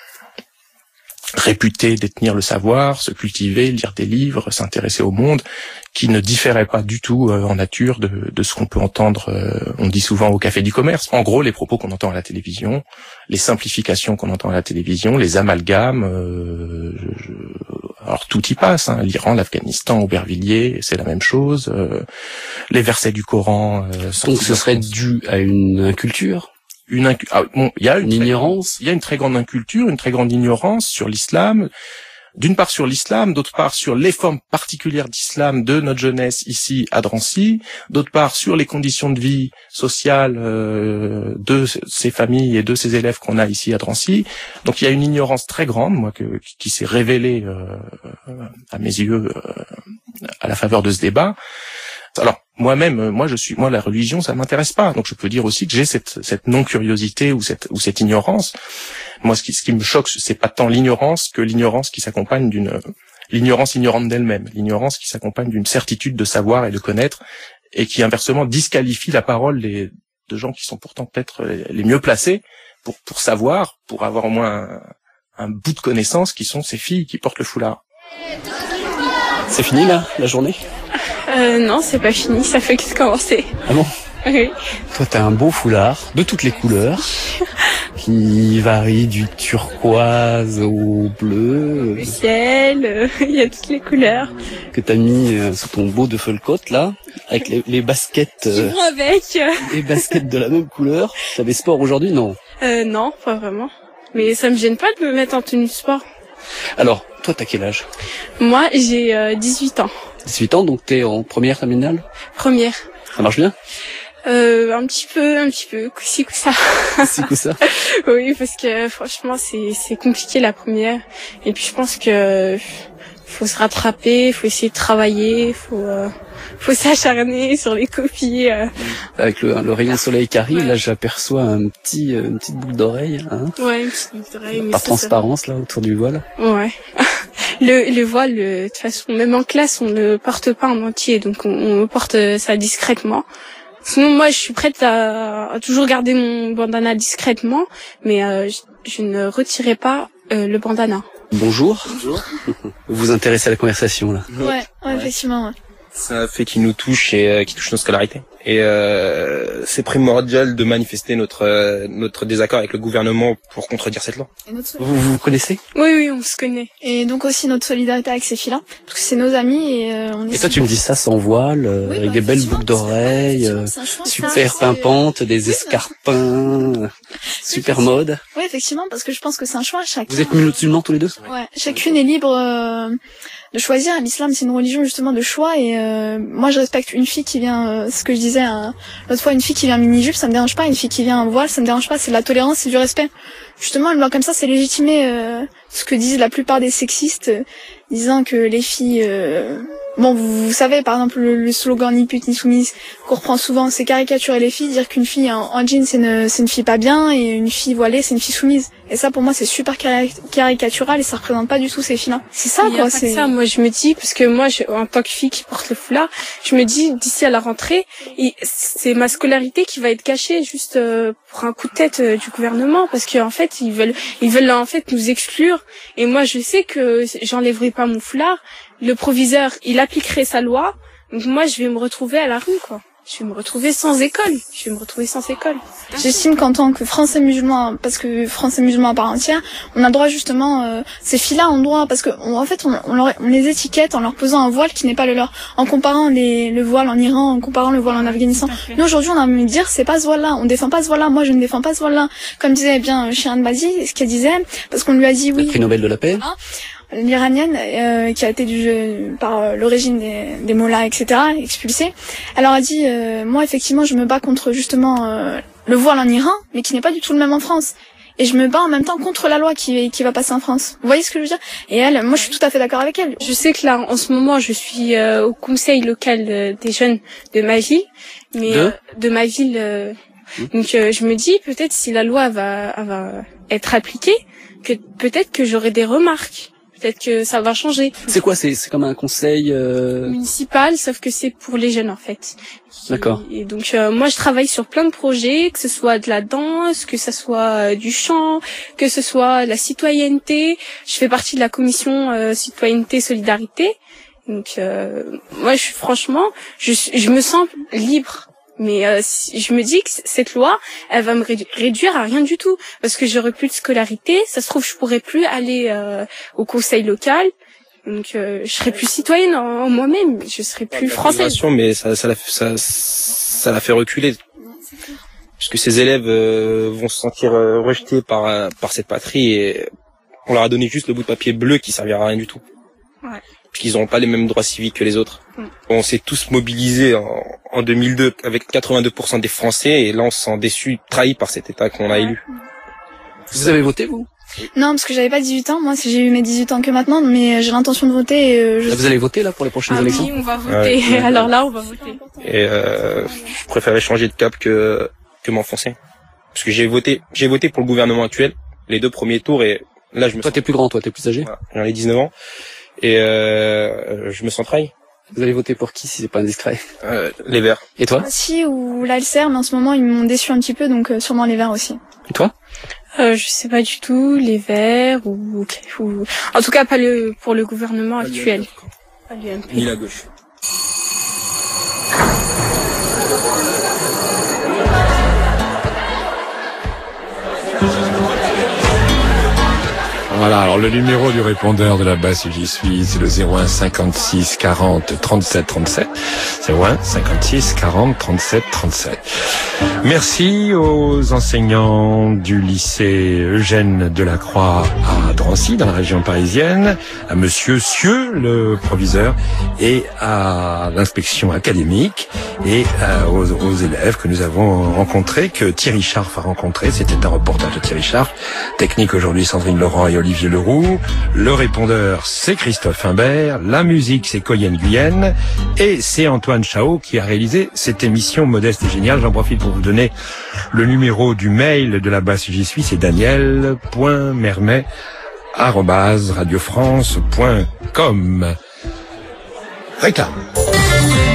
réputés détenir le savoir, se cultiver, lire des livres, s'intéresser au monde, qui ne différaient pas du tout euh, en nature de, de ce qu'on peut entendre, euh, on dit souvent au café du commerce. En gros, les propos qu'on entend à la télévision, les simplifications qu'on entend à la télévision, les amalgames, euh, je, alors tout y passe, hein, l'Iran, l'Afghanistan, Aubervilliers, c'est la même chose, euh, les versets du Coran. Euh, Donc ce serait dû à une inculture? Une incu- ah, bon, il y a une, une très, ignorance. Il y a une très grande inculture, une très grande ignorance sur l'islam. D'une part sur l'islam, d'autre part sur les formes particulières d'islam de notre jeunesse ici à Drancy, d'autre part sur les conditions de vie sociale euh, de ces familles et de ces élèves qu'on a ici à Drancy. Donc il y a une ignorance très grande, moi, que, qui s'est révélée euh, à mes yeux euh, à la faveur de ce débat. Alors moi-même, moi je suis, moi la religion ça m'intéresse pas, donc je peux dire aussi que j'ai cette cette non curiosité ou cette ou cette ignorance. Moi ce qui ce qui me choque c'est pas tant l'ignorance que l'ignorance qui s'accompagne d'une l'ignorance ignorante d'elle-même, l'ignorance qui s'accompagne d'une certitude de savoir et de connaître et qui inversement disqualifie la parole des de gens qui sont pourtant peut-être les, les mieux placés pour pour savoir, pour avoir au moins un, un bout de connaissance, qui sont ces filles qui portent le foulard. C'est fini là, la journée? Euh, non, c'est pas fini, ça fait que commencer. Ah bon? Oui. Toi, t'as un beau foulard de toutes les couleurs, qui varie du turquoise au bleu. Le ciel, euh, il y a toutes les couleurs. Que t'as mis euh, sous ton beau de Fulcot, là, avec les, les baskets. Euh, avec. Les baskets de la même couleur. T'avais sport aujourd'hui, non? Euh, non, pas vraiment. Mais ça me gêne pas de me mettre en tenue de sport. Alors, toi, t'as quel âge? Moi, j'ai euh, dix-huit ans. dix-huit ans, donc t'es en première terminale? Première. Ça marche bien? Euh, un petit peu, un petit peu, coup-ci, coup-ça. Coup-ci, coup-ça. Oui, parce que franchement, c'est c'est compliqué la première. Et puis je pense que faut se rattraper, faut essayer de travailler, faut euh, faut s'acharner sur les copies. Euh. Avec le, le rayon soleil qui arrive, ouais. Là, j'aperçois un petit, une petite boucle d'oreille. Hein. Ouais, une petite boucle d'oreille. Par transparence là autour du voile. Ouais. Le, le voile, de toute façon, même en classe, on ne porte pas en entier, donc on, on porte ça discrètement. Sinon, moi, je suis prête à, à toujours garder mon bandana discrètement, mais euh, je, je ne retirerai pas euh, le bandana. Bonjour. Bonjour. Vous vous intéressez à la conversation là? Ouais, ouais, ouais. Effectivement, ouais. C'est un fait qui nous touche et euh, qui touche nos scolarités. Et euh, c'est primordial de manifester notre euh, notre désaccord avec le gouvernement pour contredire cette loi. Et notre Vous vous connaissez? Oui, oui, on se connaît. Et donc aussi notre solidarité avec ces filles-là, parce que c'est nos amis et euh, on est... Et toi, tu me dis ça sans voile, euh, oui, avec bah, des belles boucles d'oreilles, euh, super pimpantes, des escarpins, euh, super mode. Oui, effectivement, parce que je pense que c'est un choix. Chacun... Vous êtes musulmans tous les deux? Ouais, chacune est libre euh, de choisir. L'islam, c'est une religion justement de choix et euh, moi, je respecte une fille qui vient, euh, ce que je disais euh, l'autre fois, une fille qui vient mini-jupe, ça me dérange pas. Une fille qui vient en voile, ça me dérange pas. C'est de la tolérance, c'est du respect. Justement, une loi comme ça, c'est légitimer euh, ce que disent la plupart des sexistes, euh, disant que les filles... Euh, bon, vous, vous savez, par exemple, le, le slogan « ni pute ni soumise » qu'on reprend souvent, c'est caricaturer les filles, dire qu'une fille en, en jean, c'est une, c'est une fille pas bien, et une fille voilée, c'est une fille soumise. Et ça, pour moi, c'est super cari- caricatural, et ça représente pas du tout ces filles-là. C'est ça, Mais quoi. C'est ça, moi, je me dis, parce que moi, je, en tant que fille qui porte le foulard, je me dis, d'ici à la rentrée, et c'est ma scolarité qui va être gâchée juste euh, pour un coup de tête euh, du gouvernement, parce qu'en fait, ils veulent, ils veulent en fait nous exclure. Et moi, je sais que j'enlèverai pas mon foulard. Le proviseur, il appliquerait sa loi. Donc moi, je vais me retrouver à la rue, quoi. Je vais me retrouver sans école. Je vais me retrouver sans école. J'estime qu'en tant que Français musulmans, parce que Français musulmans à part entière, on a droit justement, euh, ces filles-là ont droit, parce que on, en fait, on, on, leur, on les étiquette en leur posant un voile qui n'est pas le leur, en comparant les, le voile en Iran, en comparant le voile en Afghanistan. Nous aujourd'hui, on a envie de dire, c'est pas ce voile-là, on défend pas ce voile-là. Moi, je ne défends pas ce voile-là. Comme disait bien Shirin Bazi, ce qu'elle disait, parce qu'on lui a dit oui. Le prix Nobel de la paix. Hein, l'iranienne euh, qui a été du, par euh, le régime des, des mollahs, et cetera, expulsée. Elle leur a dit, euh, moi effectivement, je me bats contre justement euh, le voile en Iran, mais qui n'est pas du tout le même en France. Et je me bats en même temps contre la loi qui, qui va passer en France. Vous voyez ce que je veux dire? Et elle, moi je suis tout à fait d'accord avec elle. Je sais que là, en ce moment, je suis euh, au conseil local euh, des jeunes de ma ville, mais de, euh, de ma ville. Euh, mmh. Donc euh, je me dis, peut-être si la loi va, va être appliquée, que peut-être que j'aurai des remarques. Peut-être que ça va changer. C'est quoi? C'est, c'est comme un conseil euh... municipal, sauf que c'est pour les jeunes en fait. D'accord. Et donc euh, moi je travaille sur plein de projets, que ce soit de la danse, que ce soit euh, du chant, que ce soit de la citoyenneté. Je fais partie de la commission euh, citoyenneté solidarité. Donc euh, moi je suis franchement, je, je me sens libre. Mais euh, si, je me dis que cette loi, elle va me réduire à rien du tout, parce que j'aurai plus de scolarité. Ça se trouve, je pourrai plus aller euh, au conseil local, donc euh, je serai plus citoyenne en, en moi-même. Je serai plus française. Mais ça, ça, la, ça, ça la fait reculer, parce que ces élèves euh, vont se sentir euh, rejetés par par cette patrie, et on leur a donné juste le bout de papier bleu qui servira à rien du tout. Ouais. Puisqu'ils n'ont pas les mêmes droits civiques que les autres. Mm. On s'est tous mobilisés en, en deux mille deux avec quatre-vingt-deux pour cent des Français, et là on se sent déçus, trahis par cet État qu'on a élu. Vous avez voté, vous? Non, parce que j'avais pas dix-huit ans. Moi, j'ai eu mes dix-huit ans que maintenant, mais j'ai l'intention de voter. Et euh, je... Là, vous allez voter là pour les prochaines ah élections? Oui, on va voter. Ouais, ouais, Alors là, on va voter. Et euh, je préférais changer de cap que que m'enfoncer, parce que j'ai voté, j'ai voté pour le gouvernement actuel les deux premiers tours, et là je me. Toi, sens... t'es plus grand, toi, t'es plus âgé. Voilà, j'en ai dix-neuf ans. Et euh, je me sens trahi. Vous allez voter pour qui, si c'est pas indiscret? euh, Les Verts. Et toi? Si, ou l'A L C R, mais en ce moment ils m'ont déçu un petit peu, donc euh, sûrement les Verts aussi. Et toi? euh, Je sais pas du tout, les Verts ou, ou... en tout cas pas le pour le gouvernement actuel. Pas l'U M P. Ni la gauche. Voilà, alors le numéro du répondeur de la basse J'y suis, c'est le zéro un cinquante-six quarante trente-sept trente-sept. zéro un cinquante-six quarante trente-sept trente-sept. Merci aux enseignants du lycée Eugène Delacroix à Drancy, dans la région parisienne, à monsieur Sieux, le proviseur, et à l'inspection académique, et euh, aux, aux élèves que nous avons rencontrés, que Thierry Scharf a rencontrés. C'était un reportage de Thierry Scharf. Technique aujourd'hui, Sandrine Laurent et Olivier Leroux. Le répondeur, c'est Christophe Imbert. La musique, c'est Coyenne Guyenne. Et c'est Antoine Chao qui a réalisé cette émission modeste et géniale. J'en profite pour vous donner le numéro du mail de la basse J'y suis. C'est daniel point mermet arobase radiofrance point com. Réclame.